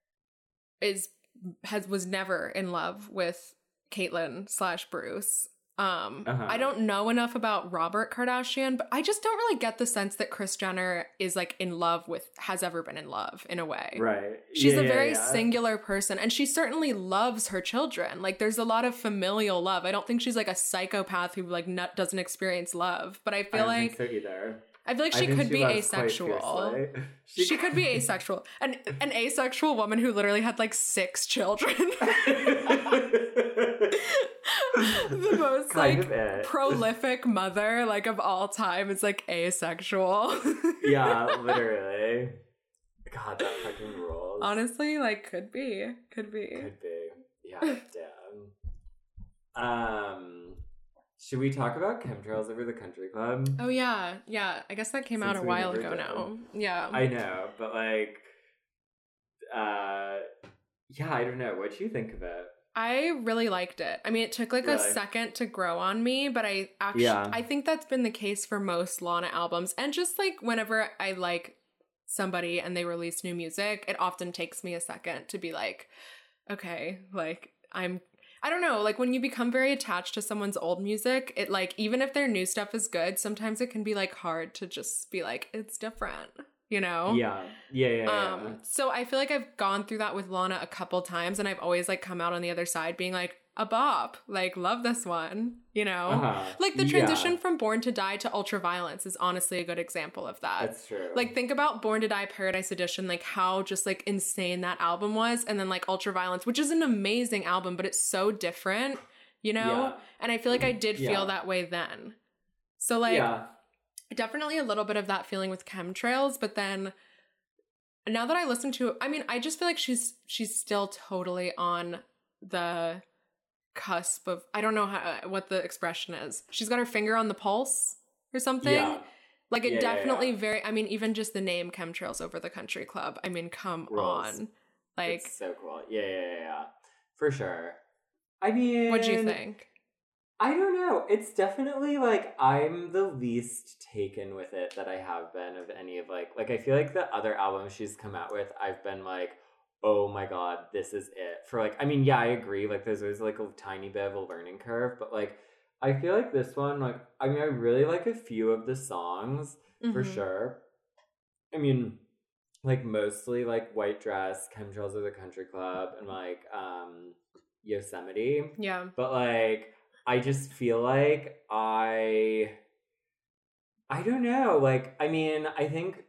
was never in love with Caitlyn / Bruce. I don't know enough about Robert Kardashian, but I just don't really get the sense that Kris Jenner is like has ever been in love in a way. Right. She's a very singular person, and she certainly loves her children. Like there's a lot of familial love. I don't think she's like a psychopath who like doesn't experience love, but I feel like think so either. I feel like she could be asexual. She could be asexual. An asexual woman who literally had like 6 children. The most kind like prolific mother like of all time is like asexual. Yeah, literally. God, that fucking rules. Honestly, like could be. Yeah, damn. Should we talk about chemtrails over the country club? Oh yeah. I guess that came out a while ago now. Yeah. I know, but like, I don't know. What do you think of it? I really liked it. I mean, it took like a second to grow on me, but I actually, I think that's been the case for most Lana albums. And just like whenever I like somebody and they release new music, it often takes me a second to be like, okay, like I don't know, like when you become very attached to someone's old music, it like, even if their new stuff is good, sometimes it can be like hard to just be like, it's different. You know? Yeah. So I feel like I've gone through that with Lana a couple times, and I've always like come out on the other side being like, a bop, like love this one, you know? Like the transition from Born to Die to Ultraviolence is honestly a good example of that. That's true. Like think about Born to Die Paradise Edition, like how just like insane that album was, and then like Ultraviolence, which is an amazing album, but it's so different, you know? And I feel like I did feel that way then. So like definitely a little bit of that feeling with Chemtrails, but then now that I listen to it, I mean, I just feel like she's still totally on the cusp of, I don't know what the expression is. She's got her finger on the pulse or something. Yeah. Like it definitely very, I mean, even just the name Chemtrails Over the Country Club. I mean, come on. Like it's so cool. Yeah. For sure. I mean, what'd you think? I don't know. It's definitely like I'm the least taken with it that I have been of any of like I feel like the other albums she's come out with, I've been like, oh my god, this is it. For like, I mean, I agree. Like there's always like a tiny bit of a learning curve, but like I feel like this one, like, I mean, I really like a few of the songs for sure. I mean, like mostly like White Dress, Chemtrails of the Country Club, and like Yosemite. Yeah. But like I just feel like I don't know. Like, I mean, I think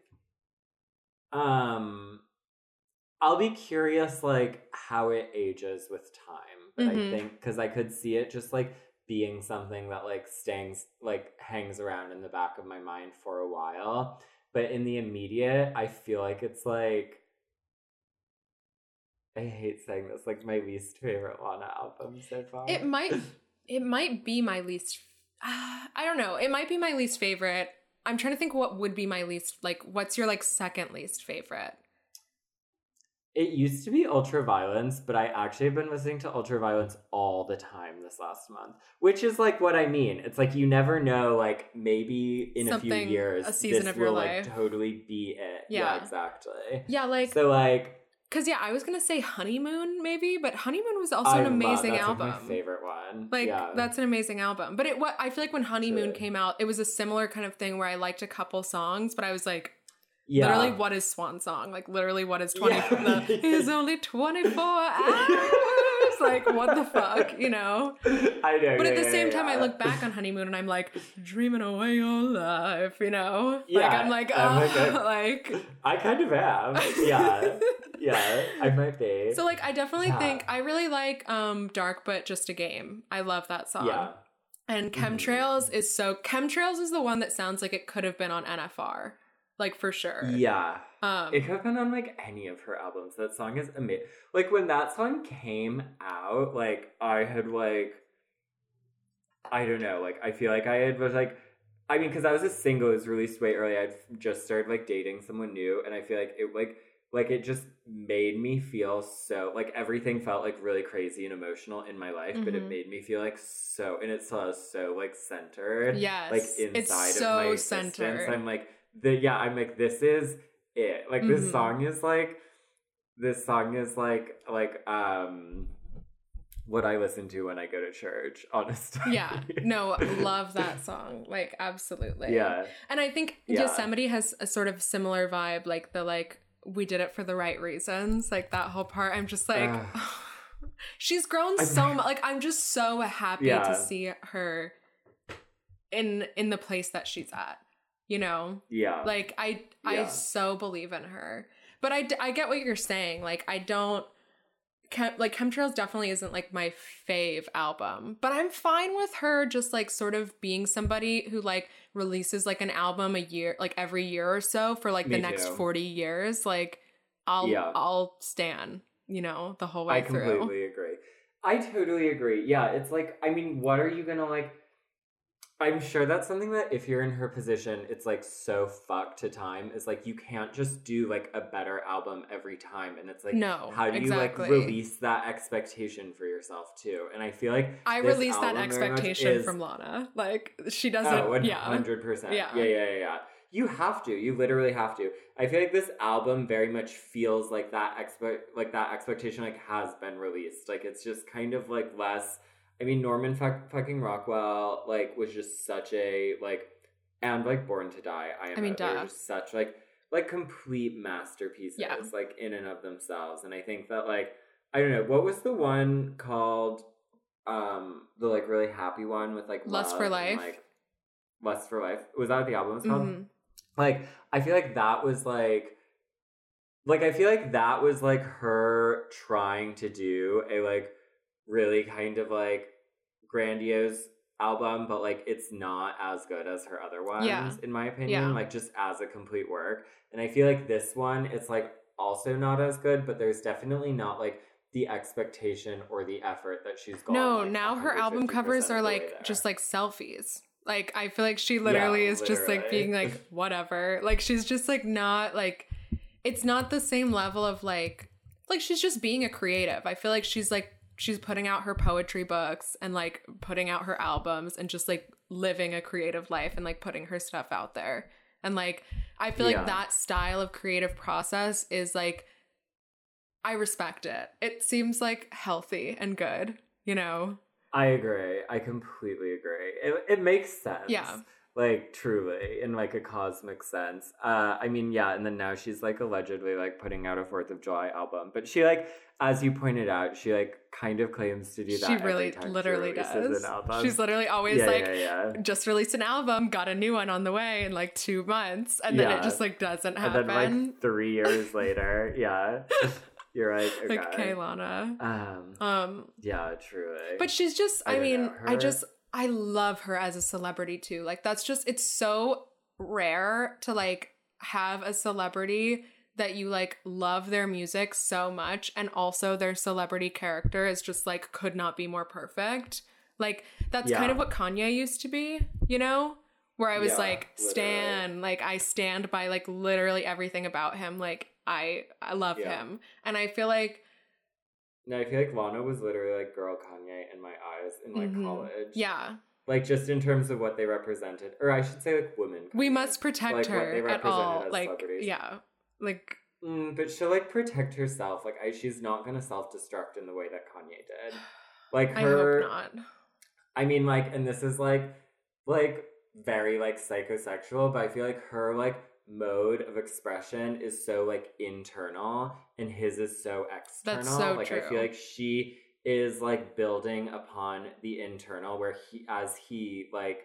I'll be curious like how it ages with time. But I think because I could see it just like being something that like hangs around in the back of my mind for a while. But in the immediate, I feel like it's like I hate saying this, like my least favorite Lana album so far. It might be my least. I don't know. It might be my least favorite. I'm trying to think what would be my least. Like, what's your like second least favorite? It used to be Ultraviolence, but I actually have been listening to Ultraviolence all the time this last month, which is like what I mean. It's like you never know, like maybe in a few years, a season this of your will life. like totally be it. Yeah. Exactly. Yeah, like so like. Because, yeah, I was going to say Honeymoon, maybe, but Honeymoon was also an amazing album. That's like my favorite one. Like, yeah. That's an amazing album. But I feel like when Honeymoon came out, it was a similar kind of thing where I liked a couple songs, but I was like, literally, what is Swan Song? Like, literally, what is 24? It's only 24 hours. Like, what the fuck, you know? I know. But at the same time, I look back on Honeymoon and I'm like, dreaming away your life, you know? Yeah. Like, I'm like, like... I kind of am. Yeah. Yeah, I might be. So, like, I definitely think I really like Dark But Just a Game. I love that song. Yeah. And Chemtrails is the one that sounds like it could have been on NFR. Like, for sure. Yeah. It could have been on, like, any of her albums. That song is amazing. Like, when that song came out, like, I had, like, I don't know. Like, I feel like was, like, I mean, because I was a single. It was released way early. I'd just started, like, dating someone new. And I feel like it, like, it just made me feel so, like, everything felt, like, really crazy and emotional in my life, but it made me feel, like, so, and it still is so, like, centered. Yes. Like, inside it's of my so existence. centered. I'm, like, I'm, like, this is it. Like, this song is, like, what I listen to when I go to church, honestly. Yeah. No, love that song. Like, absolutely. Yeah. And I think Yosemite has a sort of similar vibe, like, the, like, we did it for the right reasons, like that whole part. I'm just like she's grown so much. Like, I'm just so happy to see her in the place that she's at, you know? Like, I so believe in her. But I get what you're saying. Like, I don't like Chemtrails definitely isn't like my fave album, but I'm fine with her just like sort of being somebody who like releases like an album a year, like every year or so for like the next 40 years. Like I'll stan, you know, the whole way through. I completely agree. I totally agree. Yeah, it's like, I mean, what are you gonna like? I'm sure that's something that if you're in her position, it's like so fucked to time. Is like you can't just do like a better album every time, and it's like how do you like release that expectation for yourself too? And I feel like I release that expectation from Lana. Like she doesn't. 100%. Yeah. You have to. You literally have to. I feel like this album very much feels like that expectation like has been released. Like it's just kind of like less. I mean, Norman fucking Rockwell, like, was just such a, like, and, like, Born to Die, they're just such, like complete masterpieces, like, in and of themselves. And I think that, like, I don't know, what was the one called, the, like, really happy one with, like, Lust for Life? And, like, Lust for Life? Was that what the album was called? Mm-hmm. Like, I feel like that was, like, I feel like that was, like, her trying to do a, like, really kind of like grandiose album, but like it's not as good as her other ones in my opinion, like just as a complete work. And I feel like this one, it's like also not as good, but there's definitely not like the expectation or the effort that she's gone. No, like, now her album covers are like just like selfies. Like I feel like she literally is just like being like whatever. Like she's just like not like it's not the same level of like she's just being a creative. I feel like she's putting out her poetry books and like putting out her albums and just like living a creative life and like putting her stuff out there. And like, I feel like that style of creative process is like, I respect it. It seems like healthy and good, you know? I agree. I completely agree. It makes sense. Yeah. Like, truly, in, like, a cosmic sense. I mean, yeah, and then now she's, like, allegedly, like, putting out a 4th of July album. But she, like, as you pointed out, she, like, kind of claims to do that She every really time literally she releases does. an album. She's literally always Yeah, like, yeah. just released an album, got a new one on the way in like 2 months, and then Yeah. it just like doesn't And happen. then, like, 3 years later, yeah. You're right, okay. Like, okay, Lana. Yeah, truly. But she's just, I don't mean, know, I love her as a celebrity too. Like, that's just, it's so rare to like have a celebrity that you like love their music so much, and also their celebrity character is just like could not be more perfect. Like, that's kind of what Kanye used to be, you know? Where I was like, stan, like I stand by like literally everything about him. Like, I love him. And I feel like, no, I feel like Lana was literally like girl Kanye in my eyes in like college. yeah. Like, just in terms of what they represented, or I should say, like, women. We must protect like, what they her at represented all. as Like, celebrities. yeah. Like, But she'll, like, protect herself. Like, she's not gonna self-destruct in the way that Kanye did. Like, her... I hope not. I mean, like, and this is, like, very, like, psychosexual, but I feel like her, like, mode of expression is so, like, internal, and his is so external. That's so like, true. I feel like she is, like, building upon the internal, where he, like,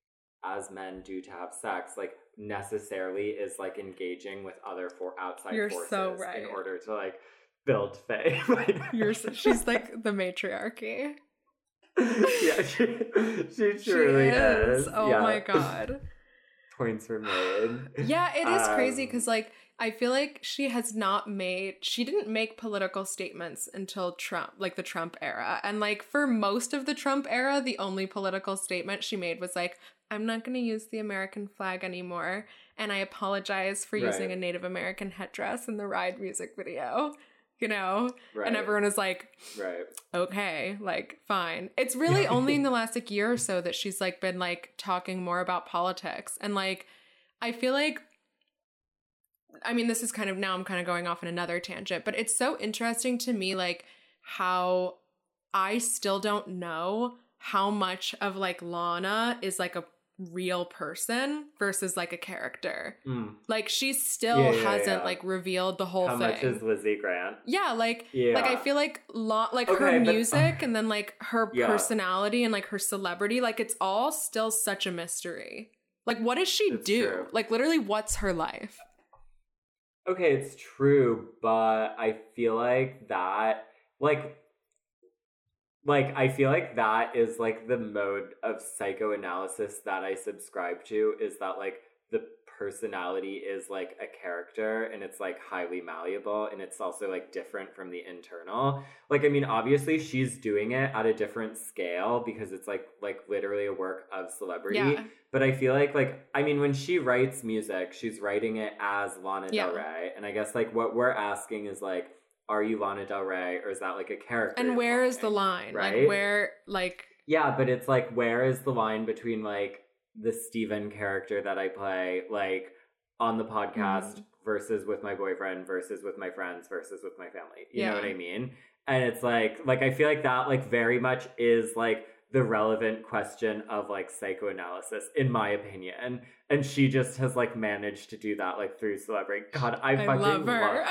as men do to have sex, like, necessarily is, like, engaging with other outside You're forces so right. in order to, like, build fame. She's like the matriarchy. Yeah, she truly is. Oh yeah. my god. Points were made. Yeah, it is crazy because, like, I feel like she didn't make political statements until Trump, like the Trump era. And, like, for most of the Trump era, the only political statement she made was, like, I'm not going to use the American flag anymore. And I apologize for using a Native American headdress in the Ride music video. You know? Right. And everyone is like, right. Okay, like, fine. It's really only in the last, like, year or so that she's, like, been, like, talking more about politics. And, like, I feel like, I mean, this is kind of, now I'm kind of going off on another tangent, but it's so interesting to me, like, how I still don't know how much of, like, Lana is, like, a real person versus, like, a character. Like, she still hasn't like revealed the whole how thing. much is Lizzie Grant? Yeah, like I feel like her music and then like her personality and like her celebrity, like it's all still such a mystery. Like, what does she do? True. Like, literally, what's her life? Okay, it's true, but I feel like that, like I feel like that is, like, the mode of psychoanalysis that I subscribe to, is that, like, the personality is, like, a character, and it's, like, highly malleable, and it's also, like, different from the internal. Like, I mean, obviously, she's doing it at a different scale, because it's, like literally a work of celebrity. Yeah. But I feel like, I mean, when she writes music, she's writing it as Lana Del Rey, and I guess, like, what we're asking is, like, are you Lana Del Rey, or is that, like, a character? And where is the line? Right? Like, where, like... Yeah, but it's, like, where is the line between, like, the Steven character that I play, like, on the podcast versus with my boyfriend versus with my friends versus with my family? You know what I mean? And it's, like, I feel like that, like, very much is, like, the relevant question of, like, psychoanalysis, in my opinion. And she just has, like, managed to do that, like, through celebrity. God, I fucking love her.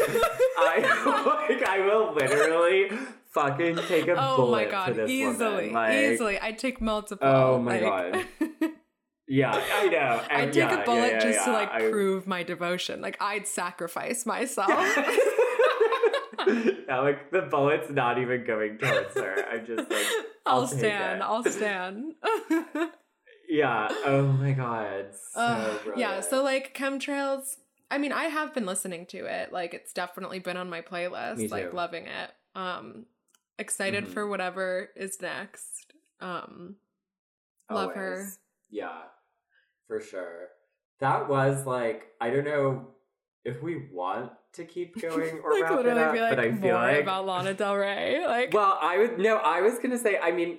I will literally fucking take a bullet for this easily, woman. Like, easily. I'd take multiple. Oh my god. Yeah, I know. I'd take a bullet just to, like, prove my devotion. Like, I'd sacrifice myself. Yeah, like, the bullet's not even going towards her. I'm just like, I'll stand. Yeah. Oh my god. So yeah. So, like, Chemtrails. I mean, I have been listening to it. Like, it's definitely been on my playlist. Me too. Like, loving it. Excited for whatever is next. Love her. Yeah, for sure. That was, like, I don't know if we want to keep going or like, wrap literally it up, be like, but I feel more like about Lana Del Rey. Like, well, I was gonna say, I mean,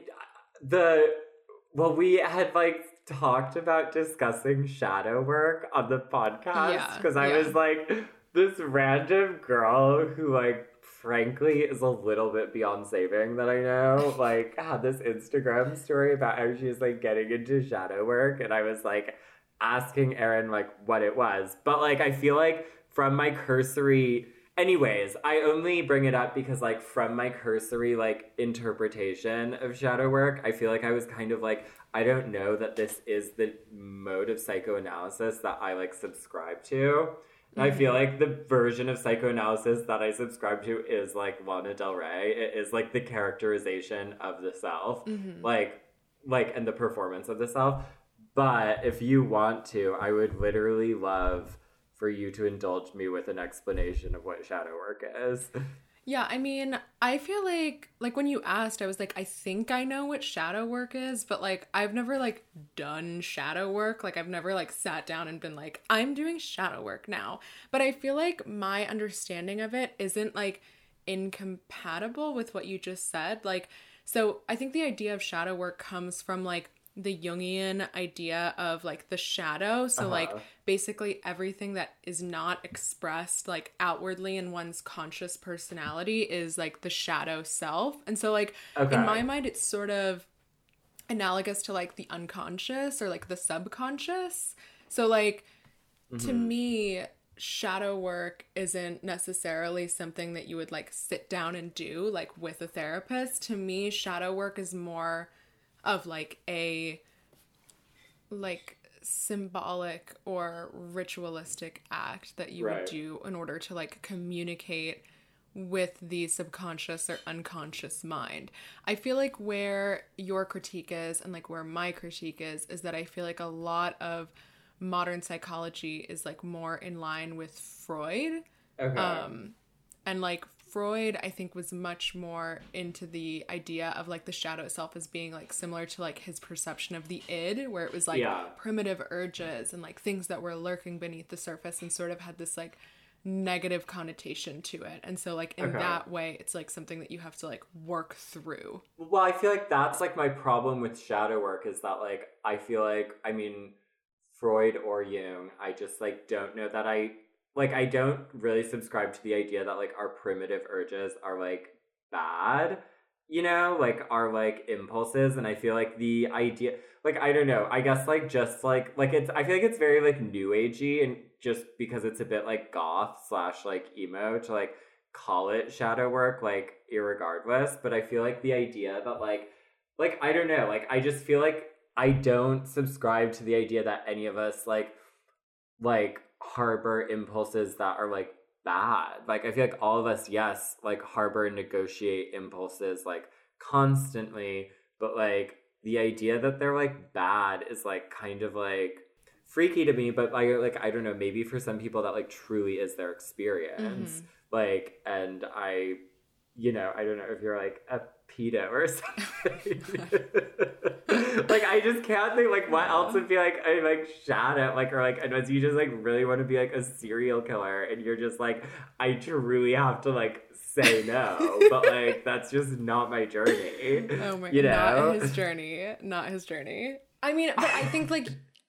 we had, like, talked about discussing shadow work on the podcast, because I was like, this random girl who, like, frankly is a little bit beyond saving that I know. Like, had this Instagram story about how she's like getting into shadow work, and I was like asking Erin like what it was. But like I feel like from my cursory anyways, I only bring it up because like from my cursory like interpretation of shadow work, I feel like I was kind of like, I don't know that this is the mode of psychoanalysis that I like subscribe to. I feel like the version of psychoanalysis that I subscribe to is like Lana Del Rey. It is like the characterization of the self, like and the performance of the self. But if you want to, I would literally love for you to indulge me with an explanation of what shadow work is. Yeah, I mean, I feel like when you asked, I was like, I think I know what shadow work is, but like I've never like done shadow work. Like I've never like sat down and been like, I'm doing shadow work now. But I feel like my understanding of it isn't like incompatible with what you just said. Like, so I think the idea of shadow work comes from like the Jungian idea of like the shadow. So like basically everything that is not expressed like outwardly in one's conscious personality is like the shadow self. And so like in my mind, it's sort of analogous to like the unconscious or like the subconscious. So like to me, shadow work isn't necessarily something that you would like sit down and do like with a therapist. To me, shadow work is more of like a like symbolic or ritualistic act that you would do in order to like communicate with the subconscious or unconscious mind. I feel like where your critique is and like where my critique is that I feel like a lot of modern psychology is like more in line with Freud. And like Freud, I think, was much more into the idea of like the shadow self as being like similar to like his perception of the id, where it was like primitive urges and like things that were lurking beneath the surface and sort of had this like negative connotation to it. And so like in that way, it's like something that you have to like work through. Well, I feel like that's like my problem with shadow work is that like I feel like, I mean, Freud or Jung, I just like don't know that I don't really subscribe to the idea that like our primitive urges are like bad, you know, like our like impulses. And I feel like the idea, like, I don't know, I guess like just like it's, I feel like it's very like new agey, and just because it's a bit like goth / like emo to like call it shadow work, like irregardless. But I feel like the idea that like I don't know, like I just feel like I don't subscribe to the idea that any of us like harbor impulses that are like bad. Like I feel like all of us, yes, like harbor and negotiate impulses like constantly, but like the idea that they're like bad is like kind of like freaky to me. But I don't know, maybe for some people that like truly is their experience. Like, and I, you know, I don't know if you're like a pedo or something. Like I just can't think like what else would be like a like shadow, like, or like unless you just like really want to be like a serial killer and you're just like, I truly have to like say no, but like that's just not my journey. Oh my God, not his journey. I mean, but I think like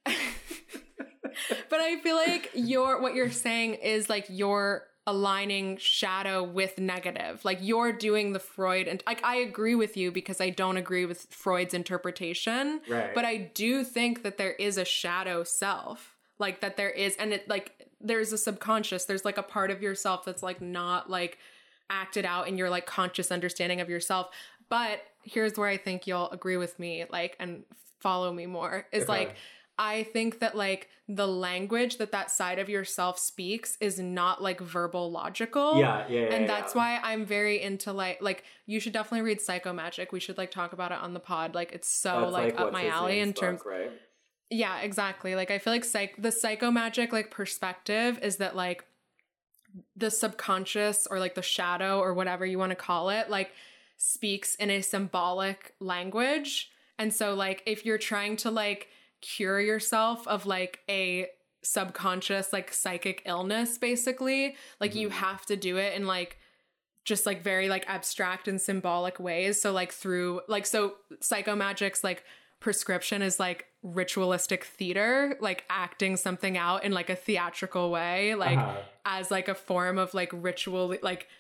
but I feel like what you're saying is like you're aligning shadow with negative. Like you're doing the Freud, and like I agree with you because I don't agree with Freud's interpretation. Right. But I do think that there is a shadow self. Like that there is, and it like there's a subconscious, there's like a part of yourself that's like not like acted out in your like conscious understanding of yourself. But here's where I think you'll agree with me, like, and follow me more, is like I think that like the language that side of yourself speaks is not like verbal logical. And that's why I'm very into like you should definitely read Psychomagic. We should like talk about it on the pod. Like it's so that's like up my alley in terms, right? Yeah, exactly. Like I feel like the Psychomagic like perspective is that like the subconscious or like the shadow or whatever you want to call it like speaks in a symbolic language. And so like if you're trying to like cure yourself of like a subconscious like psychic illness, basically like you have to do it in like just like very like abstract and symbolic ways. So like through like, so Psychomagic's like prescription is like ritualistic theater, like acting something out in like a theatrical way, like as like a form of like ritual, like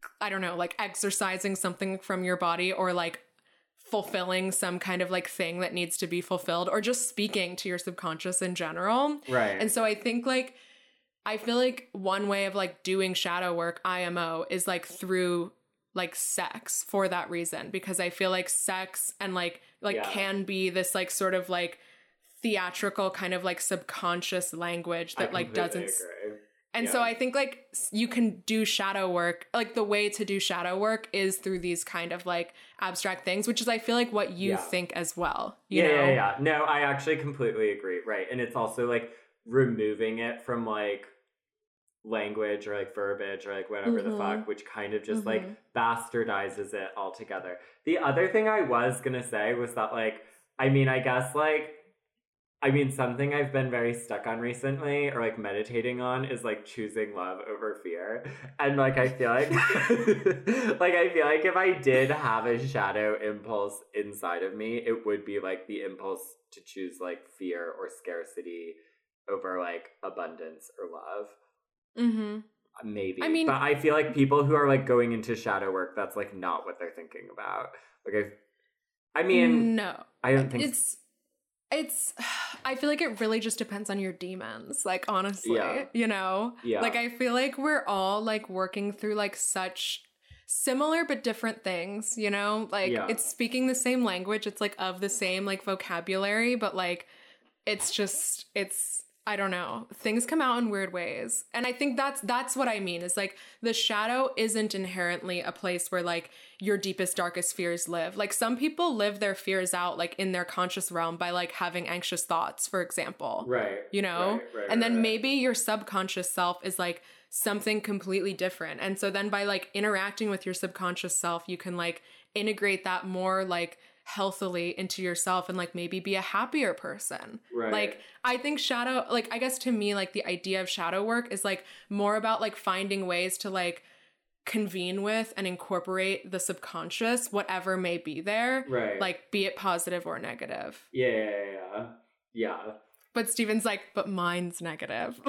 I don't know, like exercising something from your body or like fulfilling some kind of like thing that needs to be fulfilled or just speaking to your subconscious in general. Right. And so I think like, I feel like one way of like doing shadow work, IMO, is like through like sex for that reason, because I feel like sex and like Yeah. can be this like sort of like theatrical kind of like subconscious language that like doesn't. Agree. And Yeah. so I think like you can do shadow work, like the way to do shadow work is through these kind of like abstract things, which is I feel like what you Yeah. think as well. You Yeah, know? yeah, yeah. No, I actually completely agree. Right. And it's also like removing it from like language or like verbiage or like whatever the fuck, which kind of just like bastardizes it altogether. The other thing I was gonna say was that like, I mean, I guess like, something I've been very stuck on recently or like meditating on is like choosing love over fear. And like, I feel like, if I did have a shadow impulse inside of me, it would be like the impulse to choose like fear or scarcity over like abundance or love. Maybe. I mean- but I feel like people who are like going into shadow work, that's like not what they're thinking about. Like, I mean, No. I don't think It's I feel like it really just depends on your demons, like honestly, Yeah. you know? Yeah. Like I feel like we're all like working through like such similar but different things, you know? Like Yeah. it's speaking the same language, it's like of the same like vocabulary, but like it's I don't know. Things come out in weird ways. And I think that's what I mean. Is like the shadow isn't inherently a place where like your deepest, darkest fears live. Like some people live their fears out like in their conscious realm by like having anxious thoughts, for example. right. You know? Right, And then right. maybe your subconscious self is like something completely different. And so then by like interacting with your subconscious self, you can like integrate that more like healthily into yourself and like maybe be a happier person. Right. Like I think shadow, like I guess to me, like the idea of shadow work is like more about like finding ways to like convene with and incorporate the subconscious, whatever may be there. Right. Like be it positive or negative. Yeah. But Steven's like, but mine's negative.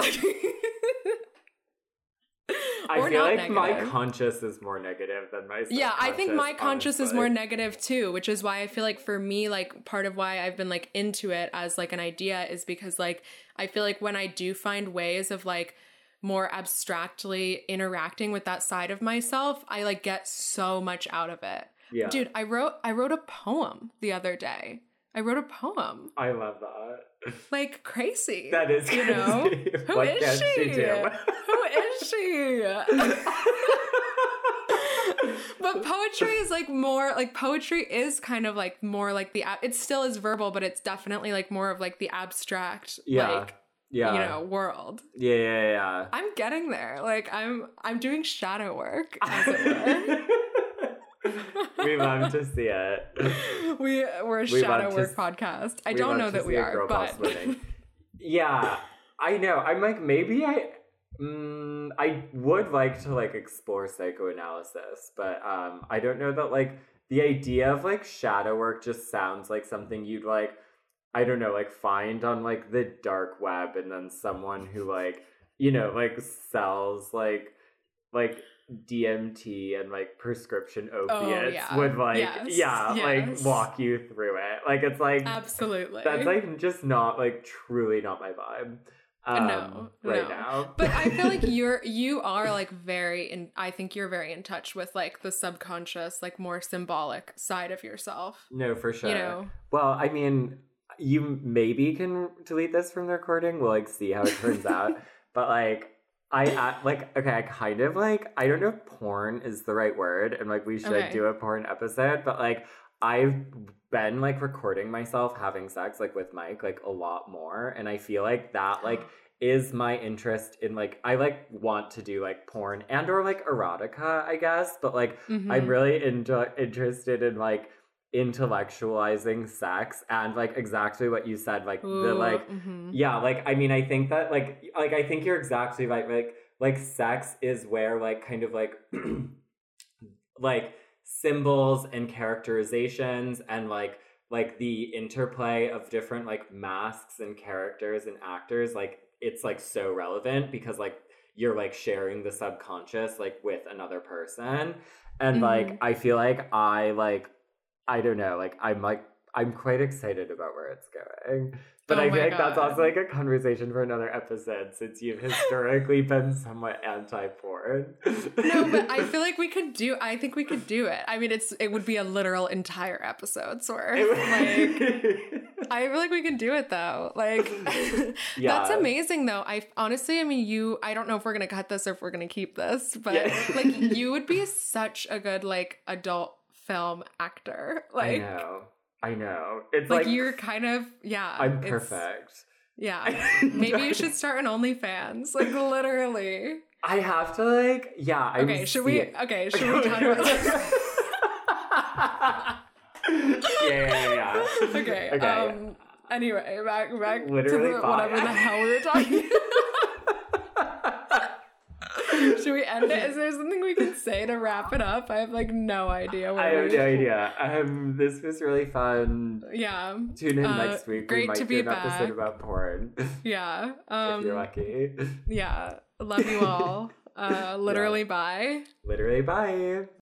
I Or feel not like my negative. conscious is more negative than my subconscious. Yeah, I think my conscious is honestly. more negative too, which is why I feel like for me, like part of why I've been like into it as like an idea is because like I feel like when I do find ways of like more abstractly interacting with that side of myself, I like get so much out of it. Yeah. Dude, I wrote a poem the other day. I wrote a poem. I love that. Like crazy. That is you know? crazy. Who What is can she? she do? Who is she? But poetry is like more like poetry is kind of like more like it still is verbal, but it's definitely like more of like the abstract like Yeah. you know world. Yeah. I'm getting there. Like I'm doing shadow work, as it We love to see it. were. We're a We shadow love to work s- podcast. I We don't love know to that see we a are, girl boss but winning. Yeah, I know. I'm like, maybe I would like to like explore psychoanalysis, but I don't know that like the idea of like shadow work just sounds like something you'd like, I don't know, like find on like the dark web, and then someone who like, you know, like sells like DMT and like prescription opiates yeah. would like Yes. like walk you through it. Like it's like absolutely. that's like just not like truly not my vibe. No. Now. But I feel like you are like I think you're very in touch with like the subconscious, like more symbolic side of yourself. No, for sure. You know. Well, I mean, you maybe can delete this from the recording. We'll like see how it turns out. But like I kind of like, I don't know if porn is the right word, and like we should Okay. do a porn episode, but like I've been like recording myself having sex like with Mike like a lot more, and I feel like that like is my interest in like I like want to do like porn and or like erotica, I guess, but like I'm really interested in like intellectualizing sex and like exactly what you said, like the like yeah, like I mean I think that like I think you're exactly right, like sex is where like kind of like like symbols and characterizations and like the interplay of different like masks and characters and actors, like it's like so relevant because like you're like sharing the subconscious like with another person. And Mhm. like I feel like I don't know, like I'm quite excited about where it's going. But Oh I feel my like that's God. also like a conversation for another episode since you've historically been somewhat anti-porn. No, but I feel like I think we could do it. I mean, it would be a literal entire episode's worth. Like, I feel like we can do it though. Like, Yeah. that's amazing though. I mean, I don't know if we're going to cut this or if we're going to keep this, but Yeah. like, you would be such a good, like, adult film actor. Like, I know. It's like like you're kind of, yeah. I'm it's- perfect. Yeah. Maybe you should start an OnlyFans. Like, literally. I have to like, yeah. I Okay, should we talk about Yeah. Okay. Okay. Anyway, back Literally to fine. whatever the hell we were talking. Should we end it? Is there something we can say to wrap it up? I have like no idea. I have no idea. This was really fun. Yeah. Tune in next week. Great we might to do be an episode back. about porn. Yeah. If you're lucky. Yeah. Love you all. Literally, bye. Literally, bye.